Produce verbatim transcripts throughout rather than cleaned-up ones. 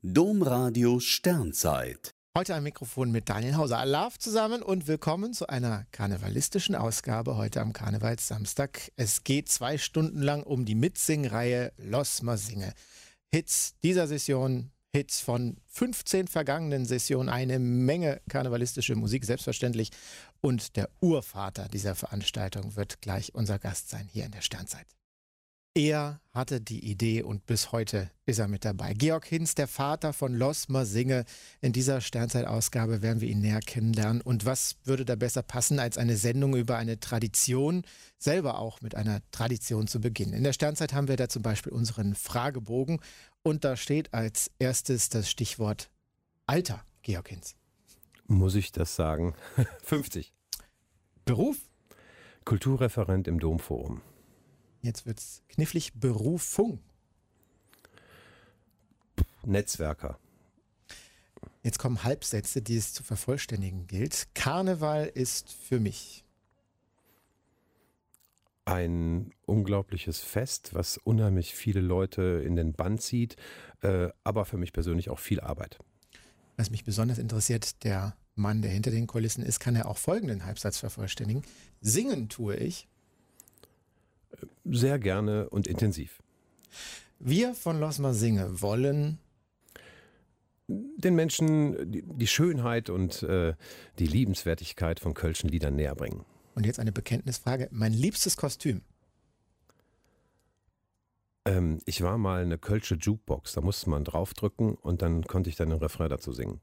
Domradio Sternzeit. Heute am Mikrofon mit Daniel Hauser. Alarv zusammen und willkommen zu einer karnevalistischen Ausgabe heute am Karnevalssamstag. Es geht zwei Stunden lang um die Mitsingreihe Los Ma Singe. Hits dieser Session, Hits von fünfzehn vergangenen Sessionen, eine Menge karnevalistische Musik, selbstverständlich. Und der Urvater dieser Veranstaltung wird gleich unser Gast sein hier in der Sternzeit. Er hatte die Idee und bis heute ist er mit dabei. Georg Hinz, der Vater von Los Ma Singe. In dieser Sternzeit-Ausgabe werden wir ihn näher kennenlernen. Und was würde da besser passen, als eine Sendung über eine Tradition, selber auch mit einer Tradition zu beginnen. In der Sternzeit haben wir da zum Beispiel unseren Fragebogen und da steht als erstes das Stichwort Alter, Georg Hinz. Muss ich das sagen? fünfzig. Beruf? Kulturreferent im Domforum. Jetzt wird's knifflig. Berufung. Netzwerker. Jetzt kommen Halbsätze, die es zu vervollständigen gilt. Karneval ist für mich ein unglaubliches Fest, was unheimlich viele Leute in den Bann zieht, äh, aber für mich persönlich auch viel Arbeit. Was mich besonders interessiert, der Mann, der hinter den Kulissen ist, kann er auch folgenden Halbsatz vervollständigen. Singen tue ich sehr gerne und intensiv. Wir von Los Ma Singe wollen den Menschen die, die Schönheit und äh, die Liebenswertigkeit von kölschen Liedern näher bringen. Und jetzt eine Bekenntnisfrage. Mein liebstes Kostüm? Ähm, ich war mal eine kölsche Jukebox. Da musste man draufdrücken und dann konnte ich dann den Refrain dazu singen.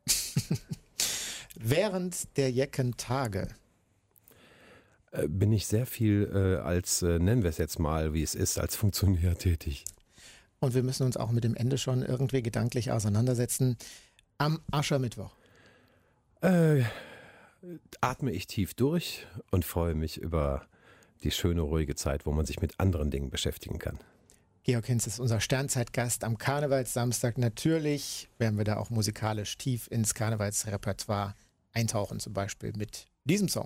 Während der Jeckentage bin ich sehr viel äh, als, äh, nennen wir es jetzt mal, wie es ist, als Funktionär tätig. Und wir müssen uns auch mit dem Ende schon irgendwie gedanklich auseinandersetzen. Am Aschermittwoch. Äh, atme ich tief durch und freue mich über die schöne, ruhige Zeit, wo man sich mit anderen Dingen beschäftigen kann. Georg Hinz ist unser Sternzeitgast am Karnevalssamstag. Natürlich werden wir da auch musikalisch tief ins Karnevalsrepertoire eintauchen, zum Beispiel mit diesem Song.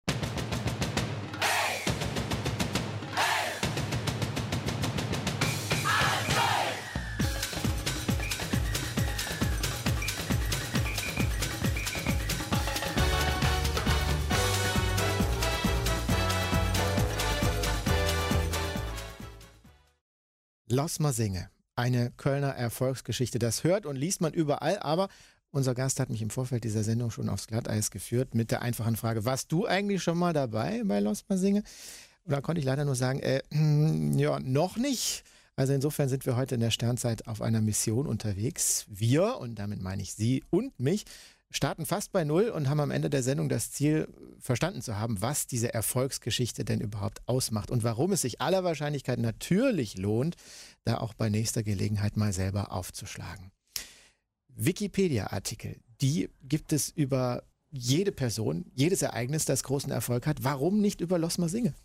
Los Ma Singe, eine Kölner Erfolgsgeschichte. Das hört und liest man überall, aber unser Gast hat mich im Vorfeld dieser Sendung schon aufs Glatteis geführt mit der einfachen Frage, warst du eigentlich schon mal dabei bei Los Ma Singe? Und da konnte ich leider nur sagen, äh, ja, noch nicht. Also insofern sind wir heute in der Sternzeit auf einer Mission unterwegs. Wir, und damit meine ich Sie und mich, starten fast bei Null und haben am Ende der Sendung das Ziel verstanden zu haben, was diese Erfolgsgeschichte denn überhaupt ausmacht und warum es sich aller Wahrscheinlichkeit natürlich lohnt, da auch bei nächster Gelegenheit mal selber aufzuschlagen. Wikipedia-Artikel, die gibt es über jede Person, jedes Ereignis, das großen Erfolg hat. Warum nicht über Los Ma Singe?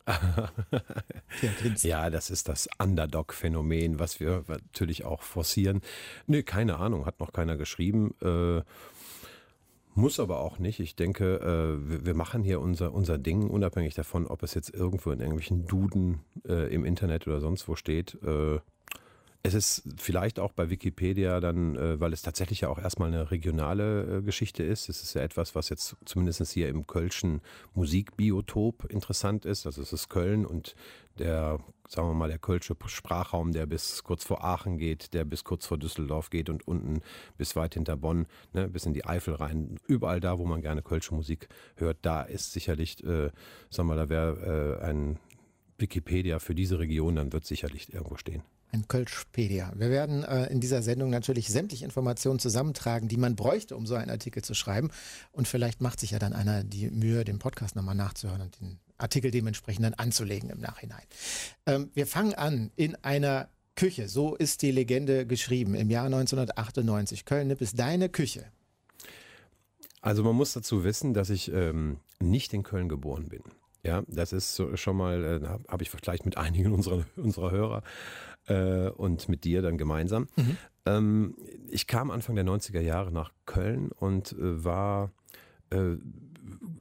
Ja, das ist das Underdog-Phänomen, was wir natürlich auch forcieren. Nee, keine Ahnung, hat noch keiner geschrieben. Äh, muss aber auch nicht. Ich denke, äh, wir, wir machen hier unser, unser Ding, unabhängig davon, ob es jetzt irgendwo in irgendwelchen Duden äh, im Internet oder sonst wo steht. Äh, Es ist vielleicht auch bei Wikipedia dann, äh, weil es tatsächlich ja auch erstmal eine regionale äh, Geschichte ist. Es ist ja etwas, was jetzt zumindest hier im kölschen Musikbiotop interessant ist. Also es ist Köln und der, sagen wir mal, der kölsche Sprachraum, der bis kurz vor Aachen geht, der bis kurz vor Düsseldorf geht und unten bis weit hinter Bonn, ne, bis in die Eifel rein. Überall da, wo man gerne kölsche Musik hört, da ist sicherlich, äh, sagen wir mal, da wäre äh, ein Wikipedia für diese Region, dann wird sicherlich irgendwo stehen. Ein Kölschpedia. Wir werden äh, in dieser Sendung natürlich sämtliche Informationen zusammentragen, die man bräuchte, um so einen Artikel zu schreiben. Und vielleicht macht sich ja dann einer die Mühe, den Podcast nochmal nachzuhören und den Artikel dementsprechend dann anzulegen im Nachhinein. Ähm, wir fangen an in einer Küche. So ist die Legende geschrieben. Im Jahr neunzehnhundertachtundneunzig. Köln-Nipp ist deine Küche. Also man muss dazu wissen, dass ich ähm, nicht in Köln geboren bin. Ja, das ist so, schon mal, äh, habe ich vielleicht mit einigen unserer, unserer Hörer äh, und mit dir dann gemeinsam. Mhm. Ähm, ich kam Anfang der neunziger Jahre nach Köln und äh, war äh,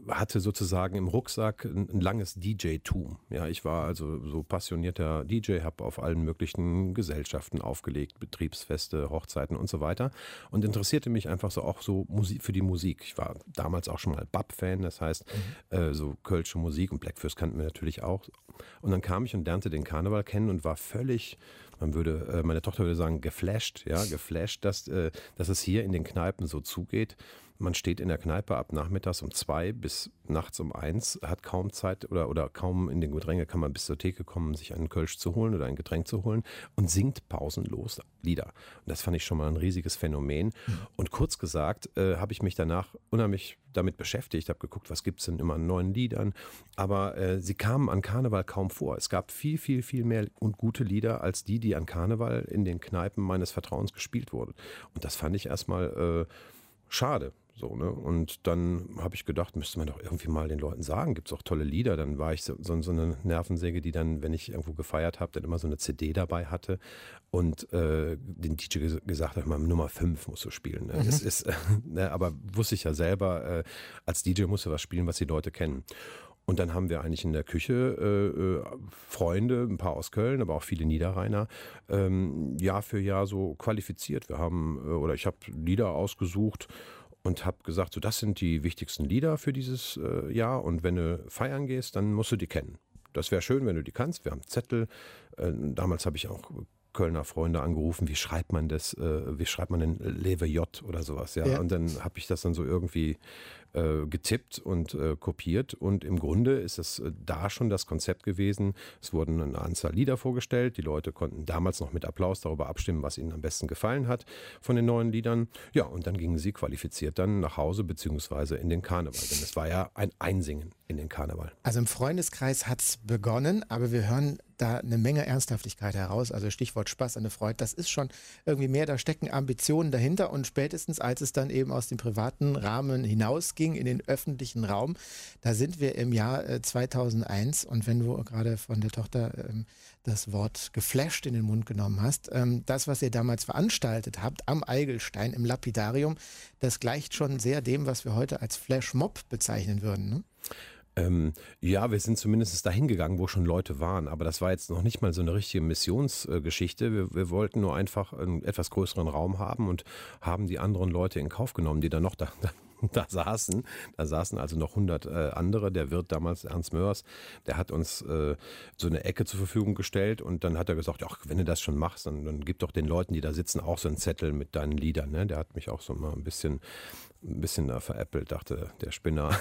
hatte sozusagen im Rucksack ein, ein langes D J-Tum. Ja, ich war also so passionierter D J, habe auf allen möglichen Gesellschaften aufgelegt, Betriebsfeste, Hochzeiten und so weiter und interessierte mich einfach so auch so Musik, für die Musik. Ich war damals auch schon mal Bab-Fan, das heißt mhm. äh, so kölsche Musik und Blackfist kannten wir natürlich auch. Und dann kam ich und lernte den Karneval kennen und war völlig, man würde, meine Tochter würde sagen, geflasht, ja, geflasht, dass, dass es hier in den Kneipen so zugeht. Man steht in der Kneipe ab nachmittags um zwei bis nachts um eins, hat kaum Zeit oder, oder kaum in den Gedränge kann man bis zur Theke kommen, sich einen Kölsch zu holen oder ein Getränk zu holen und singt pausenlos Lieder. Und das fand ich schon mal ein riesiges Phänomen. Mhm. Und kurz gesagt, äh, habe ich mich danach unheimlich damit beschäftigt, habe geguckt, was gibt es denn immer an neuen Liedern. Aber äh, sie kamen an Karneval kaum vor. Es gab viel, viel, viel mehr und gute Lieder als die, die an Karneval in den Kneipen meines Vertrauens gespielt wurden. Und das fand ich erstmal äh, schade. So, ne? Und dann habe ich gedacht, müsste man doch irgendwie mal den Leuten sagen, gibt es auch tolle Lieder. Dann war ich so, so, so eine Nervensäge, die dann, wenn ich irgendwo gefeiert habe, dann immer so eine C D dabei hatte und äh, den D J gesagt hat, mal Nummer fünf musst du spielen. Ne? Mhm. Das ist, äh, ne? Aber wusste ich ja selber, äh, als D J musst du was spielen, was die Leute kennen. Und dann haben wir eigentlich in der Küche äh, Freunde, ein paar aus Köln, aber auch viele Niederrheiner, ähm, Jahr für Jahr so qualifiziert. Wir haben, äh, oder ich habe Lieder ausgesucht, und habe gesagt, so das sind die wichtigsten Lieder für dieses äh, Jahr und wenn du feiern gehst, dann musst du die kennen. Das wäre schön, wenn du die kannst. Wir haben Zettel. Äh, damals habe ich auch Kölner Freunde angerufen, wie schreibt man das, äh, wie schreibt man denn Lewe J oder sowas. Ja? Ja. Und dann habe ich das dann so irgendwie äh, getippt und äh, kopiert und im Grunde ist es äh, da schon das Konzept gewesen. Es wurden eine Anzahl Lieder vorgestellt, die Leute konnten damals noch mit Applaus darüber abstimmen, was ihnen am besten gefallen hat von den neuen Liedern. Ja, und dann gingen sie qualifiziert dann nach Hause beziehungsweise in den Karneval, denn es war ja ein Einsingen in den Karneval. Also im Freundeskreis hat es begonnen, aber wir hören da eine Menge Ernsthaftigkeit heraus, also Stichwort Spaß an der Freude, das ist schon irgendwie mehr, da stecken Ambitionen dahinter und spätestens als es dann eben aus dem privaten Rahmen hinausging in den öffentlichen Raum, da sind wir im Jahr äh, zweitausendeins und wenn du gerade von der Tochter ähm, das Wort geflasht in den Mund genommen hast, ähm, das, was ihr damals veranstaltet habt am Eigelstein im Lapidarium, das gleicht schon sehr dem, was wir heute als Flashmob bezeichnen würden, ne? Ähm, ja, wir sind zumindest dahin gegangen, wo schon Leute waren, aber das war jetzt noch nicht mal so eine richtige Missionsgeschichte. Äh, wir, wir wollten nur einfach einen etwas größeren Raum haben und haben die anderen Leute in Kauf genommen, die dann noch da, da, da saßen. Da saßen also noch hundert äh, andere. Der Wirt damals, Ernst Mörs, der hat uns äh, so eine Ecke zur Verfügung gestellt und dann hat er gesagt, ach, wenn du das schon machst, dann, dann gib doch den Leuten, die da sitzen, auch so einen Zettel mit deinen Liedern. Ne? Der hat mich auch so mal ein bisschen ein bisschen da veräppelt, dachte der Spinner.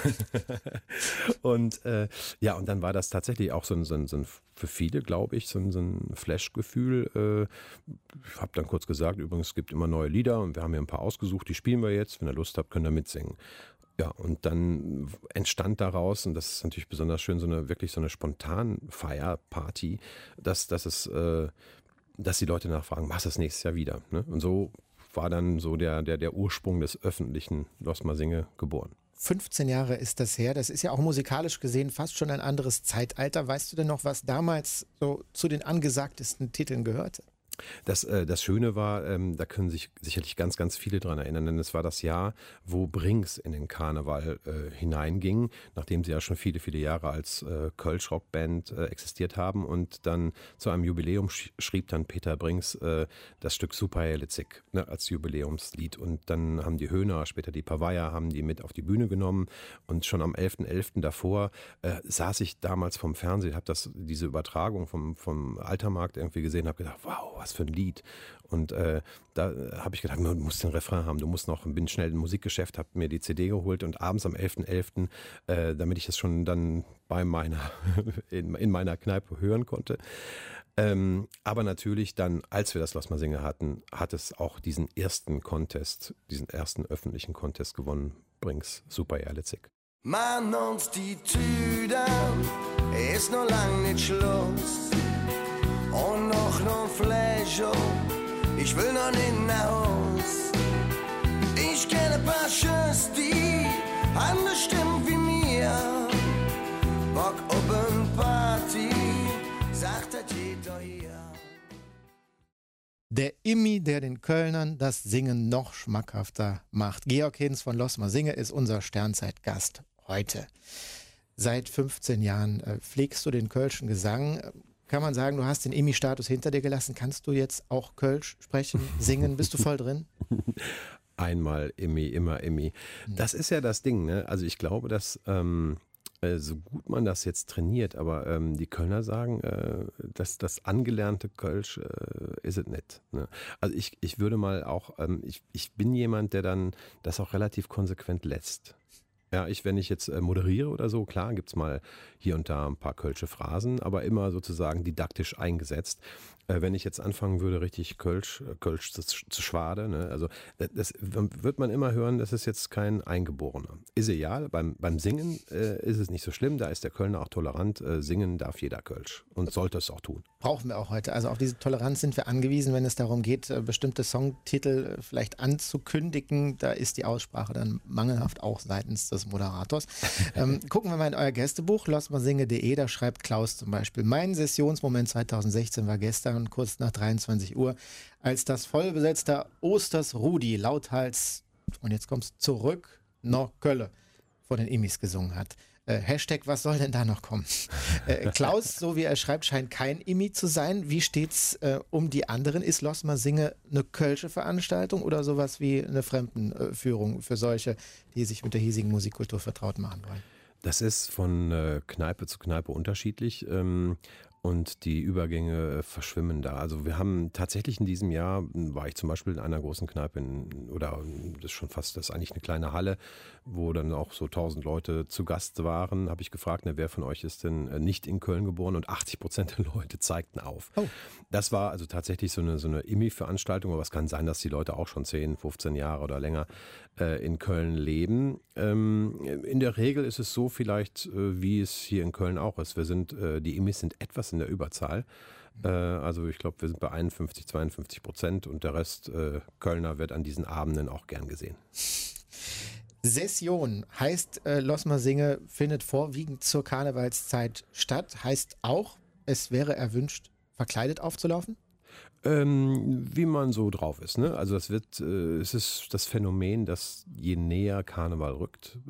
und äh, ja, und dann war das tatsächlich auch so ein, so ein, so ein für viele, glaube ich, so ein, so ein Flash-Gefühl. Äh, ich habe dann kurz gesagt, übrigens, es gibt immer neue Lieder und wir haben hier ein paar ausgesucht, die spielen wir jetzt. Wenn ihr Lust habt, könnt ihr mitsingen. Ja, und dann entstand daraus, und das ist natürlich besonders schön, so eine wirklich so eine spontan Feierparty, dass, dass es, äh, dass die Leute nachfragen, machst du das nächstes Jahr wieder? Ne? Und so war dann so der, der, der Ursprung des öffentlichen Losmersinge geboren. fünfzehn Jahre ist das her. Das ist ja auch musikalisch gesehen fast schon ein anderes Zeitalter. Weißt du denn noch, was damals so zu den angesagtesten Titeln gehörte? Das, äh, das Schöne war, ähm, da können sich sicherlich ganz, ganz viele dran erinnern, denn es war das Jahr, wo Brings in den Karneval äh, hineinging, nachdem sie ja schon viele, viele Jahre als äh, Kölsch-Rockband äh, existiert haben und dann zu einem Jubiläum sch- schrieb dann Peter Brings äh, das Stück Superhellitzig, ne, als Jubiläumslied und dann haben die Höhner, später die Pavaya, haben die mit auf die Bühne genommen und schon am elften elften davor äh, saß ich damals vom Fernsehen, habe das diese Übertragung vom, vom Altermarkt irgendwie gesehen, habe gedacht, wow, was für ein Lied. Und äh, da habe ich gedacht, du musst den Refrain haben, du musst noch, bin schnell im Musikgeschäft, habe mir die C D geholt und abends am elften elften, äh, damit ich es schon dann bei meiner, in, in meiner Kneipe hören konnte. Ähm, aber natürlich dann, als wir das Lass mal singen hatten, hat es auch diesen ersten Contest, diesen ersten öffentlichen Contest gewonnen, Brings Superhellitzig. Man uns die Tüden, ist noch lang nicht Schluss. Und noch noch Fleisch, ich will noch nicht nach Haus. Ich kenne ein paar Schüsse, die anders stimmen wie mir. Bock auf eine Party, sagt das jeder hier. Der Immi, der den Kölnern das Singen noch schmackhafter macht. Georg Hinz von Losmer Singe ist unser Sternzeitgast heute. Seit fünfzehn Jahren äh, pflegst du den Kölschen Gesang. Kann man sagen, du hast den Emmy-Status hinter dir gelassen. Kannst du jetzt auch Kölsch sprechen, singen? Bist du voll drin? Einmal Emmy, immer Emmy. Das ist ja das Ding, ne? Also ich glaube, dass ähm, äh, so gut man das jetzt trainiert, aber ähm, die Kölner sagen, äh, dass das angelernte Kölsch äh, ist es nicht. Ne? Also ich, ich würde mal auch, ähm, ich, ich bin jemand, der dann das auch relativ konsequent lässt. Ja, ich, wenn ich jetzt äh, moderiere oder so, klar, gibt's mal hier und da ein paar Kölsche Phrasen, aber immer sozusagen didaktisch eingesetzt. Äh, wenn ich jetzt anfangen würde, richtig Kölsch, äh, Kölsch zu, zu schwade, ne, also das, das wird man immer hören, das ist jetzt kein Eingeborener. Ist egal, beim, beim Singen äh, ist es nicht so schlimm, da ist der Kölner auch tolerant, äh, singen darf jeder Kölsch und sollte es auch tun. Brauchen wir auch heute. Also auf diese Toleranz sind wir angewiesen, wenn es darum geht, bestimmte Songtitel vielleicht anzukündigen. Da ist die Aussprache dann mangelhaft, auch seitens des Moderators. ähm, gucken wir mal in euer Gästebuch, losmersinge punkt de, da schreibt Klaus zum Beispiel: Mein Sessionsmoment zweitausendsechzehn war gestern kurz nach dreiundzwanzig Uhr, als das vollbesetzte Osters Rudi lauthals, und jetzt kommst zurück, noch Kölle, vor den Emmys gesungen hat. Äh, Hashtag, was soll denn da noch kommen? Äh, Klaus, so wie er schreibt, scheint kein Emmy zu sein. Wie steht's äh, um die anderen? Ist Losmersinge eine kölsche Veranstaltung oder sowas wie eine Fremdenführung für solche, die sich mit der hiesigen Musikkultur vertraut machen wollen? Das ist von äh, Kneipe zu Kneipe unterschiedlich. Ähm, Und die Übergänge verschwimmen da. Also wir haben tatsächlich in diesem Jahr, war ich zum Beispiel in einer großen Kneipe, in, oder das ist schon fast, das ist eigentlich eine kleine Halle, wo dann auch so tausend Leute zu Gast waren, habe ich gefragt, na, wer von euch ist denn nicht in Köln geboren, und achtzig Prozent der Leute zeigten auf. Oh. Das war also tatsächlich so eine, so eine Emmy-Veranstaltung, aber es kann sein, dass die Leute auch schon zehn, fünfzehn Jahre oder länger äh, in Köln leben. Ähm, in der Regel ist es so vielleicht, äh, wie es hier in Köln auch ist. Wir sind, äh, die Emmys sind etwas in der Überzahl. Äh, also ich glaube, wir sind bei einundfünfzig, zweiundfünfzig Prozent und der Rest äh, Kölner wird an diesen Abenden auch gern gesehen. Session heißt, äh, Losmersinge findet vorwiegend zur Karnevalszeit statt. Heißt auch, es wäre erwünscht, verkleidet aufzulaufen? Ähm, wie man so drauf ist, ne? Also das wird, äh, es ist das Phänomen, dass je näher Karneval rückt,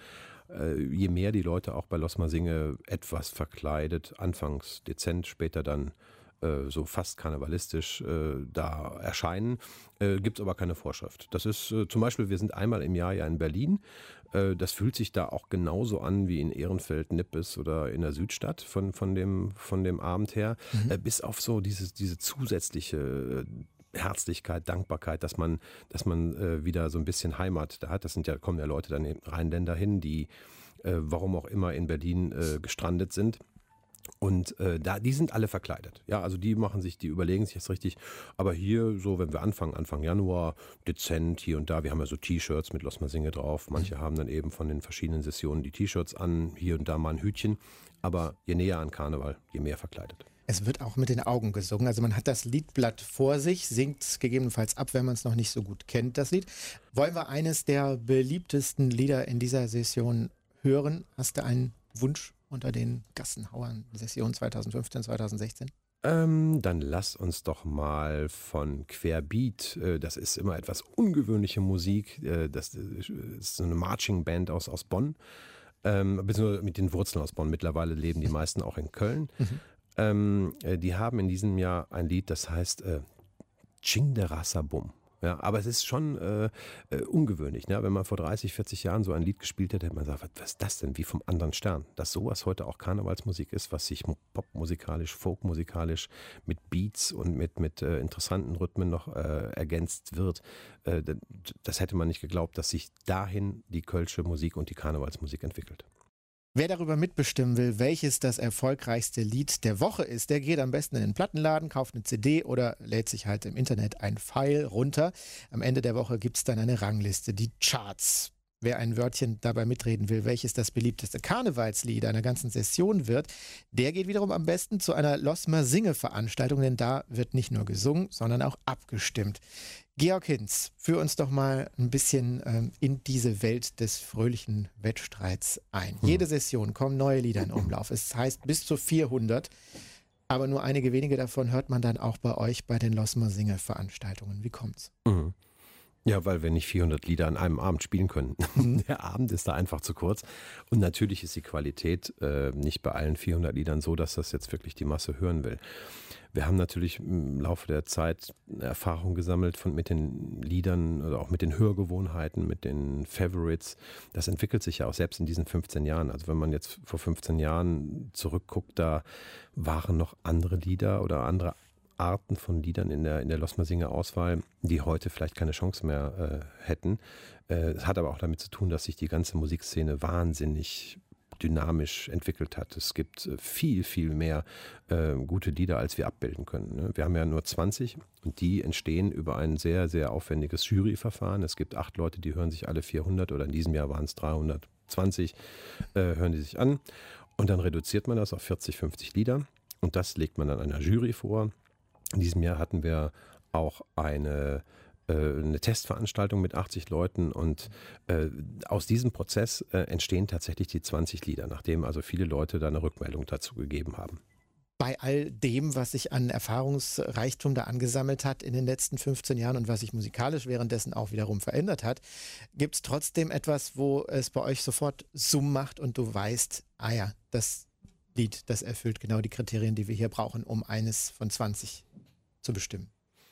äh, je mehr die Leute auch bei Losmersinge etwas verkleidet, anfangs dezent, später dann äh, so fast karnevalistisch äh, da erscheinen, äh, gibt es aber keine Vorschrift. Das ist äh, zum Beispiel, wir sind einmal im Jahr ja in Berlin, äh, das fühlt sich da auch genauso an wie in Ehrenfeld, Nippes oder in der Südstadt von, von, dem, von dem Abend her, mhm. äh, bis auf so dieses, diese zusätzliche äh, Herzlichkeit, Dankbarkeit, dass man, dass man äh, wieder so ein bisschen Heimat da hat. Das sind ja, kommen ja Leute dann Rheinländer hin, die äh, warum auch immer in Berlin äh, gestrandet sind. Und äh, da, die sind alle verkleidet. Ja, also die machen sich, die überlegen sich jetzt richtig. Aber hier, so, wenn wir anfangen, Anfang Januar, dezent hier und da, wir haben ja so T-Shirts mit Losmersinge drauf. Manche haben dann eben von den verschiedenen Sessionen die T-Shirts an, hier und da mal ein Hütchen. Aber je näher an Karneval, je mehr verkleidet. Es wird auch mit den Augen gesungen. Also man hat das Liedblatt vor sich, singt es gegebenenfalls ab, wenn man es noch nicht so gut kennt, das Lied. Wollen wir eines der beliebtesten Lieder in dieser Session hören? Hast du einen Wunsch unter den Gassenhauern Session zweitausendfünfzehn, zweitausendsechzehn? Ähm, dann lass uns doch mal von Querbeat, äh, das ist immer etwas ungewöhnliche Musik, äh, das ist so eine Marching Band aus, aus Bonn, ähm, beziehungsweise mit den Wurzeln aus Bonn. Mittlerweile leben die meisten auch in Köln. Mhm. Ähm, äh, die haben in diesem Jahr ein Lied, das heißt äh, Ching de Rasabum. Ja, aber es ist schon äh, äh, ungewöhnlich, ne? Wenn man vor dreißig, vierzig Jahren so ein Lied gespielt hätte, hätte man gesagt, was ist das denn, wie vom anderen Stern? Dass sowas heute auch Karnevalsmusik ist, was sich popmusikalisch, folkmusikalisch mit Beats und mit, mit äh, interessanten Rhythmen noch äh, ergänzt wird, äh, das hätte man nicht geglaubt, dass sich dahin die kölsche Musik und die Karnevalsmusik entwickelt. Wer darüber mitbestimmen will, welches das erfolgreichste Lied der Woche ist, der geht am besten in den Plattenladen, kauft eine C D oder lädt sich halt im Internet ein File runter. Am Ende der Woche gibt es dann eine Rangliste, die Charts. Wer ein Wörtchen dabei mitreden will, welches das beliebteste Karnevalslied einer ganzen Session wird, der geht wiederum am besten zu einer Losmersinge-Veranstaltung, denn da wird nicht nur gesungen, sondern auch abgestimmt. Georg Hinz, führ uns doch mal ein bisschen ähm, in diese Welt des fröhlichen Wettstreits ein. Hm. Jede Session kommen neue Lieder in Umlauf. Es heißt bis zu vierhundert, aber nur einige wenige davon hört man dann auch bei euch bei den Losmersinge-Veranstaltungen. Wie kommt's? Mhm. Ja, weil wir nicht vierhundert Lieder an einem Abend spielen können. Mhm. Der Abend ist da einfach zu kurz. Und natürlich ist die Qualität äh, nicht bei allen vierhundert Liedern so, dass das jetzt wirklich die Masse hören will. Wir haben natürlich im Laufe der Zeit Erfahrung gesammelt von, mit den Liedern oder auch mit den Hörgewohnheiten, mit den Favorites. Das entwickelt sich ja auch selbst in diesen fünfzehn Jahren. Also wenn man jetzt vor fünfzehn Jahren zurückguckt, da waren noch andere Lieder oder andere Arten von Liedern in der, in der Losmersinger-Auswahl, die heute vielleicht keine Chance mehr äh, hätten. Es äh, hat aber auch damit zu tun, dass sich die ganze Musikszene wahnsinnig dynamisch entwickelt hat. Es gibt äh, viel, viel mehr äh, gute Lieder, als wir abbilden können. Ne? Wir haben ja nur zwanzig und die entstehen über ein sehr, sehr aufwendiges Juryverfahren. Es gibt acht Leute, die hören sich alle vierhundert oder in diesem Jahr waren es dreihundertzwanzig, äh, hören die sich an. Und dann reduziert man das auf vierzig, fünfzig Lieder und das legt man dann einer Jury vor. In diesem Jahr hatten wir auch eine, äh, eine Testveranstaltung mit achtzig Leuten und äh, aus diesem Prozess äh, entstehen tatsächlich die zwanzig Lieder, nachdem also viele Leute da eine Rückmeldung dazu gegeben haben. Bei all dem, was sich an Erfahrungsreichtum da angesammelt hat in den letzten fünfzehn Jahren und was sich musikalisch währenddessen auch wiederum verändert hat, gibt es trotzdem etwas, wo es bei euch sofort Summ macht und du weißt, ah ja, das Lied, das erfüllt genau die Kriterien, die wir hier brauchen, um eines von zwanzig zu bestimmen?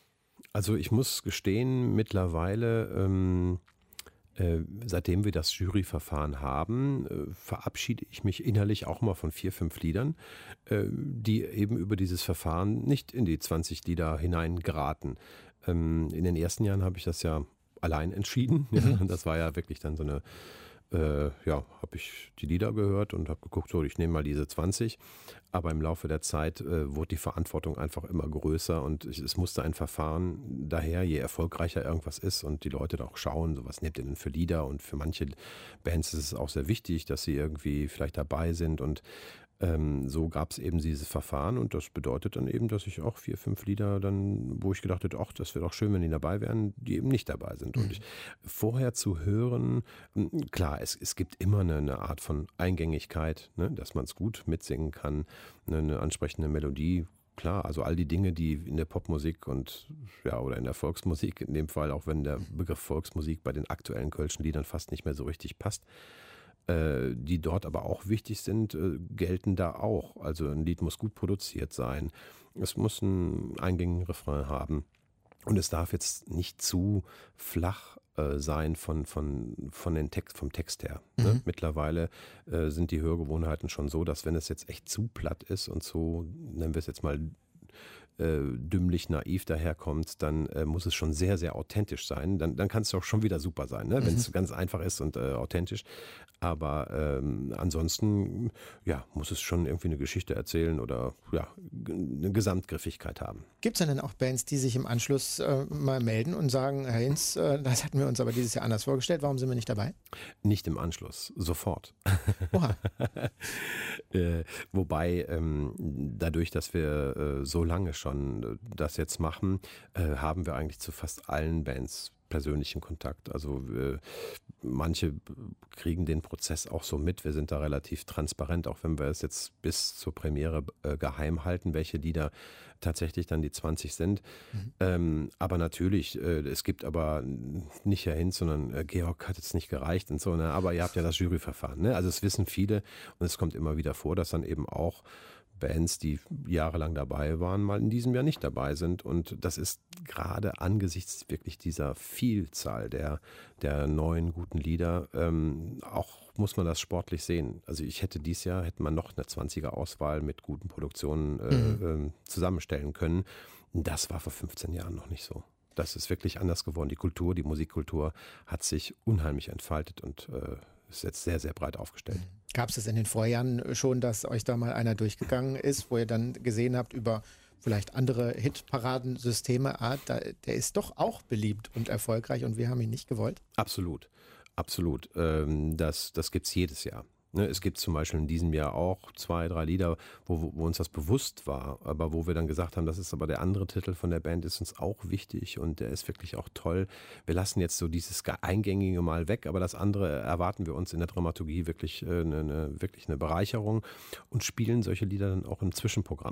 Also ich muss gestehen, mittlerweile, ähm, äh, seitdem wir das Juryverfahren haben, äh, verabschiede ich mich innerlich auch mal von vier, fünf Liedern, äh, die eben über dieses Verfahren nicht in die zwanzig Lieder hineingeraten. Ähm, in den ersten Jahren habe ich das ja allein entschieden. Ja, und das war ja wirklich dann so eine Äh, ja, habe ich die Lieder gehört und habe geguckt, so, ich nehme mal diese zwanzig. Aber im Laufe der Zeit äh, wurde die Verantwortung einfach immer größer und ich, es musste ein Verfahren daher, je erfolgreicher irgendwas ist und die Leute da auch schauen, so was nehmt ihr denn für Lieder, und für manche Bands ist es auch sehr wichtig, dass sie irgendwie vielleicht dabei sind, und Ähm, so gab es eben dieses Verfahren und das bedeutet dann eben, dass ich auch vier, fünf Lieder dann, wo ich gedacht hätte, ach, das wäre doch schön, wenn die dabei wären, die eben nicht dabei sind. Mhm. Und ich, vorher zu hören, klar, es, es gibt immer eine, eine Art von Eingängigkeit, ne, dass man es gut mitsingen kann, eine, eine ansprechende Melodie. Klar, also all die Dinge, die in der Popmusik und ja oder in der Volksmusik, in dem Fall, auch wenn der Begriff Volksmusik bei den aktuellen kölschen Liedern fast nicht mehr so richtig passt, die dort aber auch wichtig sind, gelten da auch. Also ein Lied muss gut produziert sein. Es muss einen eingängigen Refrain haben. Und es darf jetzt nicht zu flach äh, sein von, von, von den Text, vom Text her. Mhm. Ne? Mittlerweile äh, sind die Hörgewohnheiten schon so, dass wenn es jetzt echt zu platt ist und so, nennen wir es jetzt mal Äh, dümmlich naiv daherkommt, dann äh, muss es schon sehr, sehr authentisch sein. Dann, dann kann es doch schon wieder super sein, ne? Wenn es mhm. ganz einfach ist und äh, authentisch. Aber ähm, ansonsten ja, muss es schon irgendwie eine Geschichte erzählen oder ja, eine Gesamtgriffigkeit haben. Gibt es denn auch Bands, die sich im Anschluss äh, mal melden und sagen, Herr Hinz, äh, das hatten wir uns aber dieses Jahr anders vorgestellt, warum sind wir nicht dabei? Nicht im Anschluss, sofort. Oha. äh, wobei ähm, dadurch, dass wir äh, so lange schon das jetzt machen, äh, haben wir eigentlich zu fast allen Bands persönlichen Kontakt. Also äh, manche kriegen den Prozess auch so mit. Wir sind da relativ transparent, auch wenn wir es jetzt bis zur Premiere äh, geheim halten, welche Lieder tatsächlich dann die zwanzig sind. Mhm. Ähm, aber natürlich, äh, es gibt aber nicht Herr Hinz, sondern äh, Georg hat jetzt nicht gereicht und so. Ne? Aber ihr habt ja das Juryverfahren. Ne? Also es wissen viele und es kommt immer wieder vor, dass dann eben auch Bands, die jahrelang dabei waren, mal in diesem Jahr nicht dabei sind. Und das ist gerade angesichts wirklich dieser Vielzahl der, der neuen guten Lieder, ähm, auch muss man das sportlich sehen. Also ich hätte dieses Jahr, hätte man noch eine zwanziger-Auswahl mit guten Produktionen äh, mhm. äh, zusammenstellen können. Das war vor fünfzehn Jahren noch nicht so. Das ist wirklich anders geworden. Die Kultur, die Musikkultur hat sich unheimlich entfaltet und äh, ist jetzt sehr, sehr breit aufgestellt. Gab es das in den Vorjahren schon, dass euch da mal einer durchgegangen ist, wo ihr dann gesehen habt über vielleicht andere Hitparadensysteme, ah, da, der ist doch auch beliebt und erfolgreich und wir haben ihn nicht gewollt? Absolut, absolut. Ähm, das das gibt es jedes Jahr. Es gibt zum Beispiel in diesem Jahr auch zwei, drei Lieder, wo, wo uns das bewusst war, aber wo wir dann gesagt haben, das ist aber der andere Titel von der Band, ist uns auch wichtig und der ist wirklich auch toll. Wir lassen jetzt so dieses Eingängige mal weg, aber das andere erwarten wir uns in der Dramaturgie wirklich eine, eine, wirklich eine Bereicherung und spielen solche Lieder dann auch im Zwischenprogramm.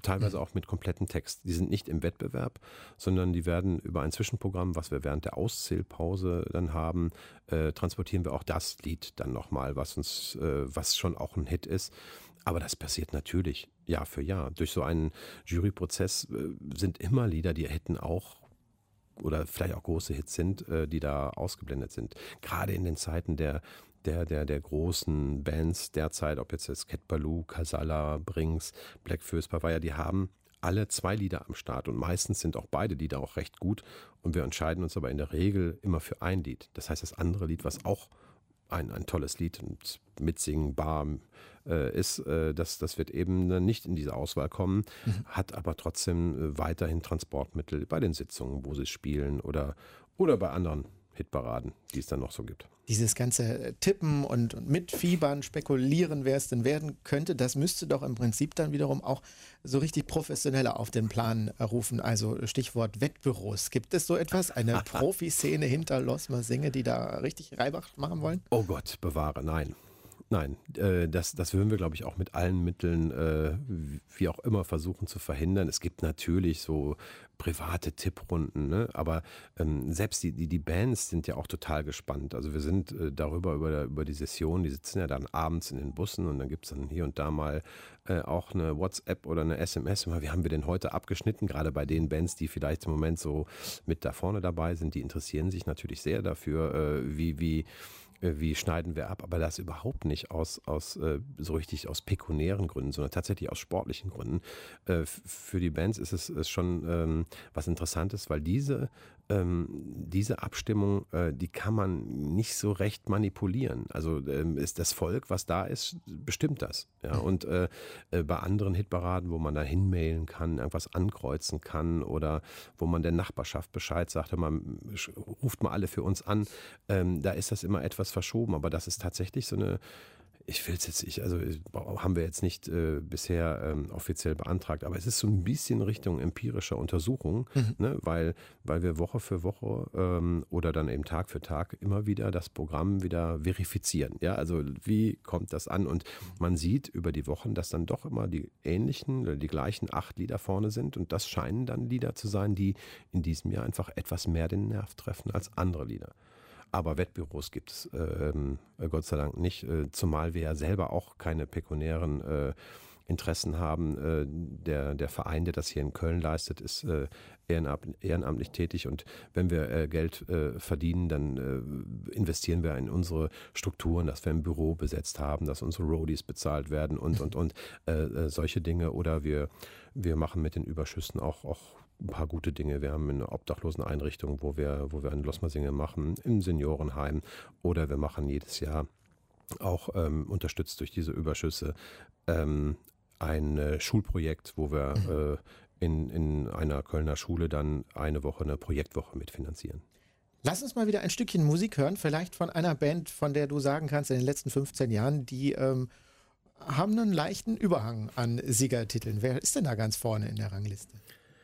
Teilweise auch mit kompletten Text. Die sind nicht im Wettbewerb, sondern die werden über ein Zwischenprogramm, was wir während der Auszählpause dann haben, äh, transportieren wir auch das Lied dann nochmal, was uns, äh, was schon auch ein Hit ist. Aber das passiert natürlich Jahr für Jahr. Durch so einen Juryprozess äh, sind immer Lieder, die hätten auch oder vielleicht auch große Hits sind, äh, die da ausgeblendet sind. Gerade in den Zeiten der Der, der, der großen Bands derzeit, ob jetzt das Cat Ballou, Casalla, Brings, Black Föß, Papaya, die haben alle zwei Lieder am Start und meistens sind auch beide Lieder auch recht gut und wir entscheiden uns aber in der Regel immer für ein Lied. Das heißt, das andere Lied, was auch ein, ein tolles Lied und mitsingen, bar äh, ist, äh, das, das wird eben nicht in diese Auswahl kommen, mhm. hat aber trotzdem äh, weiterhin Transportmittel bei den Sitzungen, wo sie spielen oder, oder bei anderen Hitparaden, die es dann noch so gibt. Dieses ganze Tippen und, und mitfiebern, spekulieren, wer es denn werden könnte, das müsste doch im Prinzip dann wiederum auch so richtig professioneller auf den Plan rufen. Also Stichwort Wettbüros. Gibt es so etwas, eine Profiszene hinter Losmer Singe, die da richtig Reibach machen wollen? Oh Gott, bewahre, nein. Nein, äh, das, das würden wir, glaube ich, auch mit allen Mitteln, äh, wie auch immer, versuchen zu verhindern. Es gibt natürlich so private Tipprunden, ne? Aber ähm, selbst die, die, die Bands sind ja auch total gespannt. Also wir sind äh, darüber, über, über die Session, die sitzen ja dann abends in den Bussen und dann gibt es dann hier und da mal äh, auch eine WhatsApp oder eine S M S. Wie haben wir denn heute abgeschnitten? Gerade bei den Bands, die vielleicht im Moment so mit da vorne dabei sind, die interessieren sich natürlich sehr dafür, äh, wie, wie wie schneiden wir ab, aber das überhaupt nicht aus, aus äh, so richtig aus pekuniären Gründen, sondern tatsächlich aus sportlichen Gründen. Äh, f- für die Bands ist es ist schon ähm, was Interessantes, weil diese, ähm, diese Abstimmung, äh, die kann man nicht so recht manipulieren. Also ähm, ist das Volk, was da ist, bestimmt das. Ja? Und äh, äh, bei anderen Hitparaden, wo man da hinmailen kann, irgendwas ankreuzen kann oder wo man der Nachbarschaft Bescheid sagt, man ruft mal alle für uns an, ähm, da ist das immer etwas verschoben, aber das ist tatsächlich so eine, ich will es jetzt nicht, also haben wir jetzt nicht äh, bisher ähm, offiziell beantragt, aber es ist so ein bisschen Richtung empirischer Untersuchung, mhm. ne, weil, weil wir Woche für Woche ähm, oder dann eben Tag für Tag immer wieder das Programm wieder verifizieren. Ja, also wie kommt das an? Und man sieht über die Wochen, dass dann doch immer die ähnlichen oder die gleichen acht Lieder vorne sind und das scheinen dann Lieder zu sein, die in diesem Jahr einfach etwas mehr den Nerv treffen als andere Lieder. Aber Wettbüros gibt es ähm, Gott sei Dank nicht, äh, zumal wir ja selber auch keine pekuniären äh, Interessen haben. Äh, der, der Verein, der das hier in Köln leistet, ist äh, ehrenamtlich, ehrenamtlich tätig und wenn wir äh, Geld äh, verdienen, dann äh, investieren wir in unsere Strukturen, dass wir ein Büro besetzt haben, dass unsere Roadies bezahlt werden und, und, und äh, äh, solche Dinge oder wir, wir machen mit den Überschüssen auch, auch ein paar gute Dinge. Wir haben eine Obdachloseneinrichtung, wo wir, wo wir ein Losmer Singe machen, im Seniorenheim oder wir machen jedes Jahr auch ähm, unterstützt durch diese Überschüsse ähm, ein äh, Schulprojekt, wo wir mhm. äh, in, in einer Kölner Schule dann eine Woche eine Projektwoche mitfinanzieren. Lass uns mal wieder ein Stückchen Musik hören, vielleicht von einer Band, von der du sagen kannst, in den letzten fünfzehn Jahren, die ähm, haben einen leichten Überhang an Siegertiteln. Wer ist denn da ganz vorne in der Rangliste?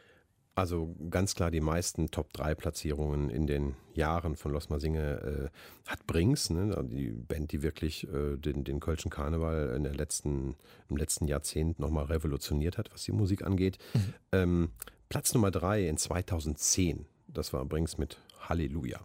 Also ganz klar die meisten Top drei Platzierungen in den Jahren von Losmer Singe äh, hat Brings, ne? Die Band, die wirklich äh, den, den Kölschen Karneval in der letzten, im letzten Jahrzehnt nochmal revolutioniert hat, was die Musik angeht. Mhm. Ähm, Platz Nummer drei in zweitausendzehn, das war Brings mit Halleluja.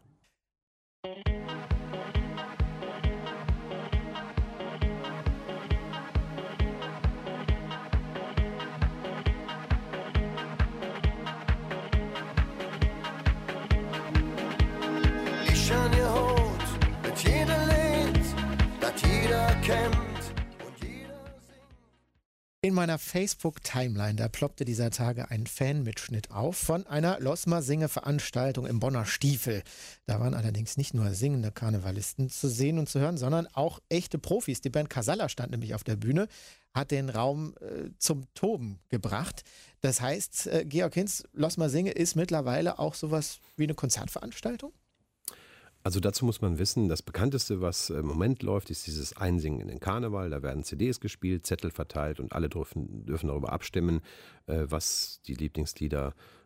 In meiner Facebook-Timeline, da ploppte dieser Tage ein Fanmitschnitt auf von einer Losmer Singe-Veranstaltung im Bonner Stiefel. Da waren allerdings nicht nur singende Karnevalisten zu sehen und zu hören, sondern auch echte Profis. Die Band Casalla stand nämlich auf der Bühne, hat den Raum äh, zum Toben gebracht. Das heißt, äh, Georg Hinz, Losmer Singe ist mittlerweile auch sowas wie eine Konzertveranstaltung? Also dazu muss man wissen, das bekannteste, was im Moment läuft, ist dieses Einsingen in den Karneval. Da werden C Ds gespielt, Zettel verteilt und alle dürfen, dürfen darüber abstimmen, äh, was die Lieblingslieder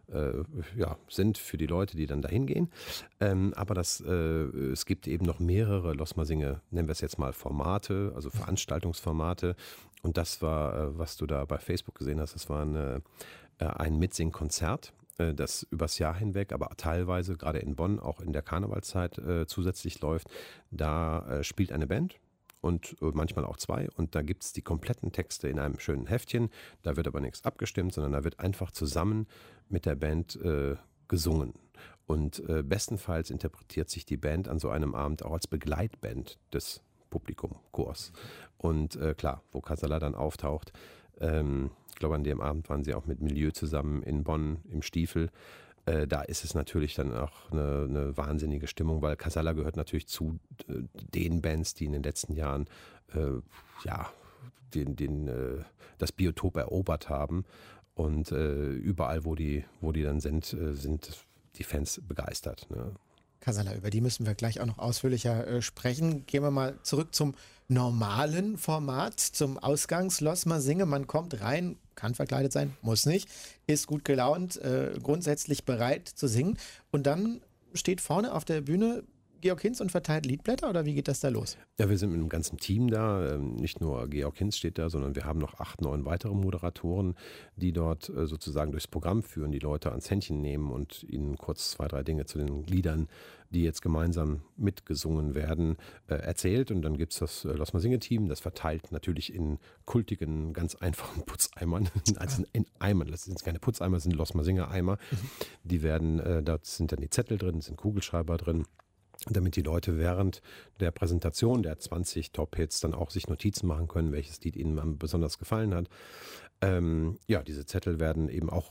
äh, ja, sind für die Leute, die dann dahin gehen. Ähm, aber das, äh, es gibt eben noch mehrere Losmersinge, nennen wir es jetzt mal Formate, also Veranstaltungsformate. Und das war, äh, was du da bei Facebook gesehen hast, das war eine, äh, ein Mitsing-Konzert, äh, das übers Jahr hinweg, aber teilweise, gerade in Bonn, auch in der Karnevalszeit äh, zusätzlich läuft. Da äh, spielt eine Band. Und manchmal auch zwei. Und da gibt es die kompletten Texte in einem schönen Heftchen. Da wird aber nichts abgestimmt, sondern da wird einfach zusammen mit der Band äh, gesungen. Und äh, bestenfalls interpretiert sich die Band an so einem Abend auch als Begleitband des Publikumchors. Und äh, klar, wo Casala dann auftaucht, ähm, ich glaube, an dem Abend waren sie auch mit Milieu zusammen in Bonn im Stiefel. Äh, da ist es natürlich dann auch eine, eine wahnsinnige Stimmung, weil Casala gehört natürlich zu äh, den Bands, die in den letzten Jahren äh, ja, den, den, äh, das Biotop erobert haben. Und äh, überall, wo die, wo die dann sind, äh, sind die Fans begeistert. Ne? Casala, über die müssen wir gleich auch noch ausführlicher äh, sprechen. Gehen wir mal zurück zum normalen Format, zum Ausgangs-Losmersinge. Man kommt rein, kann verkleidet sein, muss nicht, ist gut gelaunt, äh, grundsätzlich bereit zu singen. Und dann steht vorne auf der Bühne Georg Hinz und verteilt Liedblätter, oder wie geht das da los? Ja, wir sind mit einem ganzen Team da. Nicht nur Georg Hinz steht da, sondern wir haben noch acht, neun weitere Moderatoren, die dort sozusagen durchs Programm führen, die Leute ans Händchen nehmen und ihnen kurz zwei, drei Dinge zu den Liedern, die jetzt gemeinsam mitgesungen werden, erzählt. Und dann gibt es das Losmersinge-Team, das verteilt natürlich in kultigen, ganz einfachen Putzeimern, also in Eimern, das sind keine Putzeimer, das sind Losmersinge-Eimer. Die werden, da sind dann die Zettel drin, sind Kugelschreiber drin, damit die Leute während der Präsentation der zwanzig Top-Hits dann auch sich Notizen machen können, welches Lied ihnen besonders gefallen hat. Ähm, ja, diese Zettel werden eben auch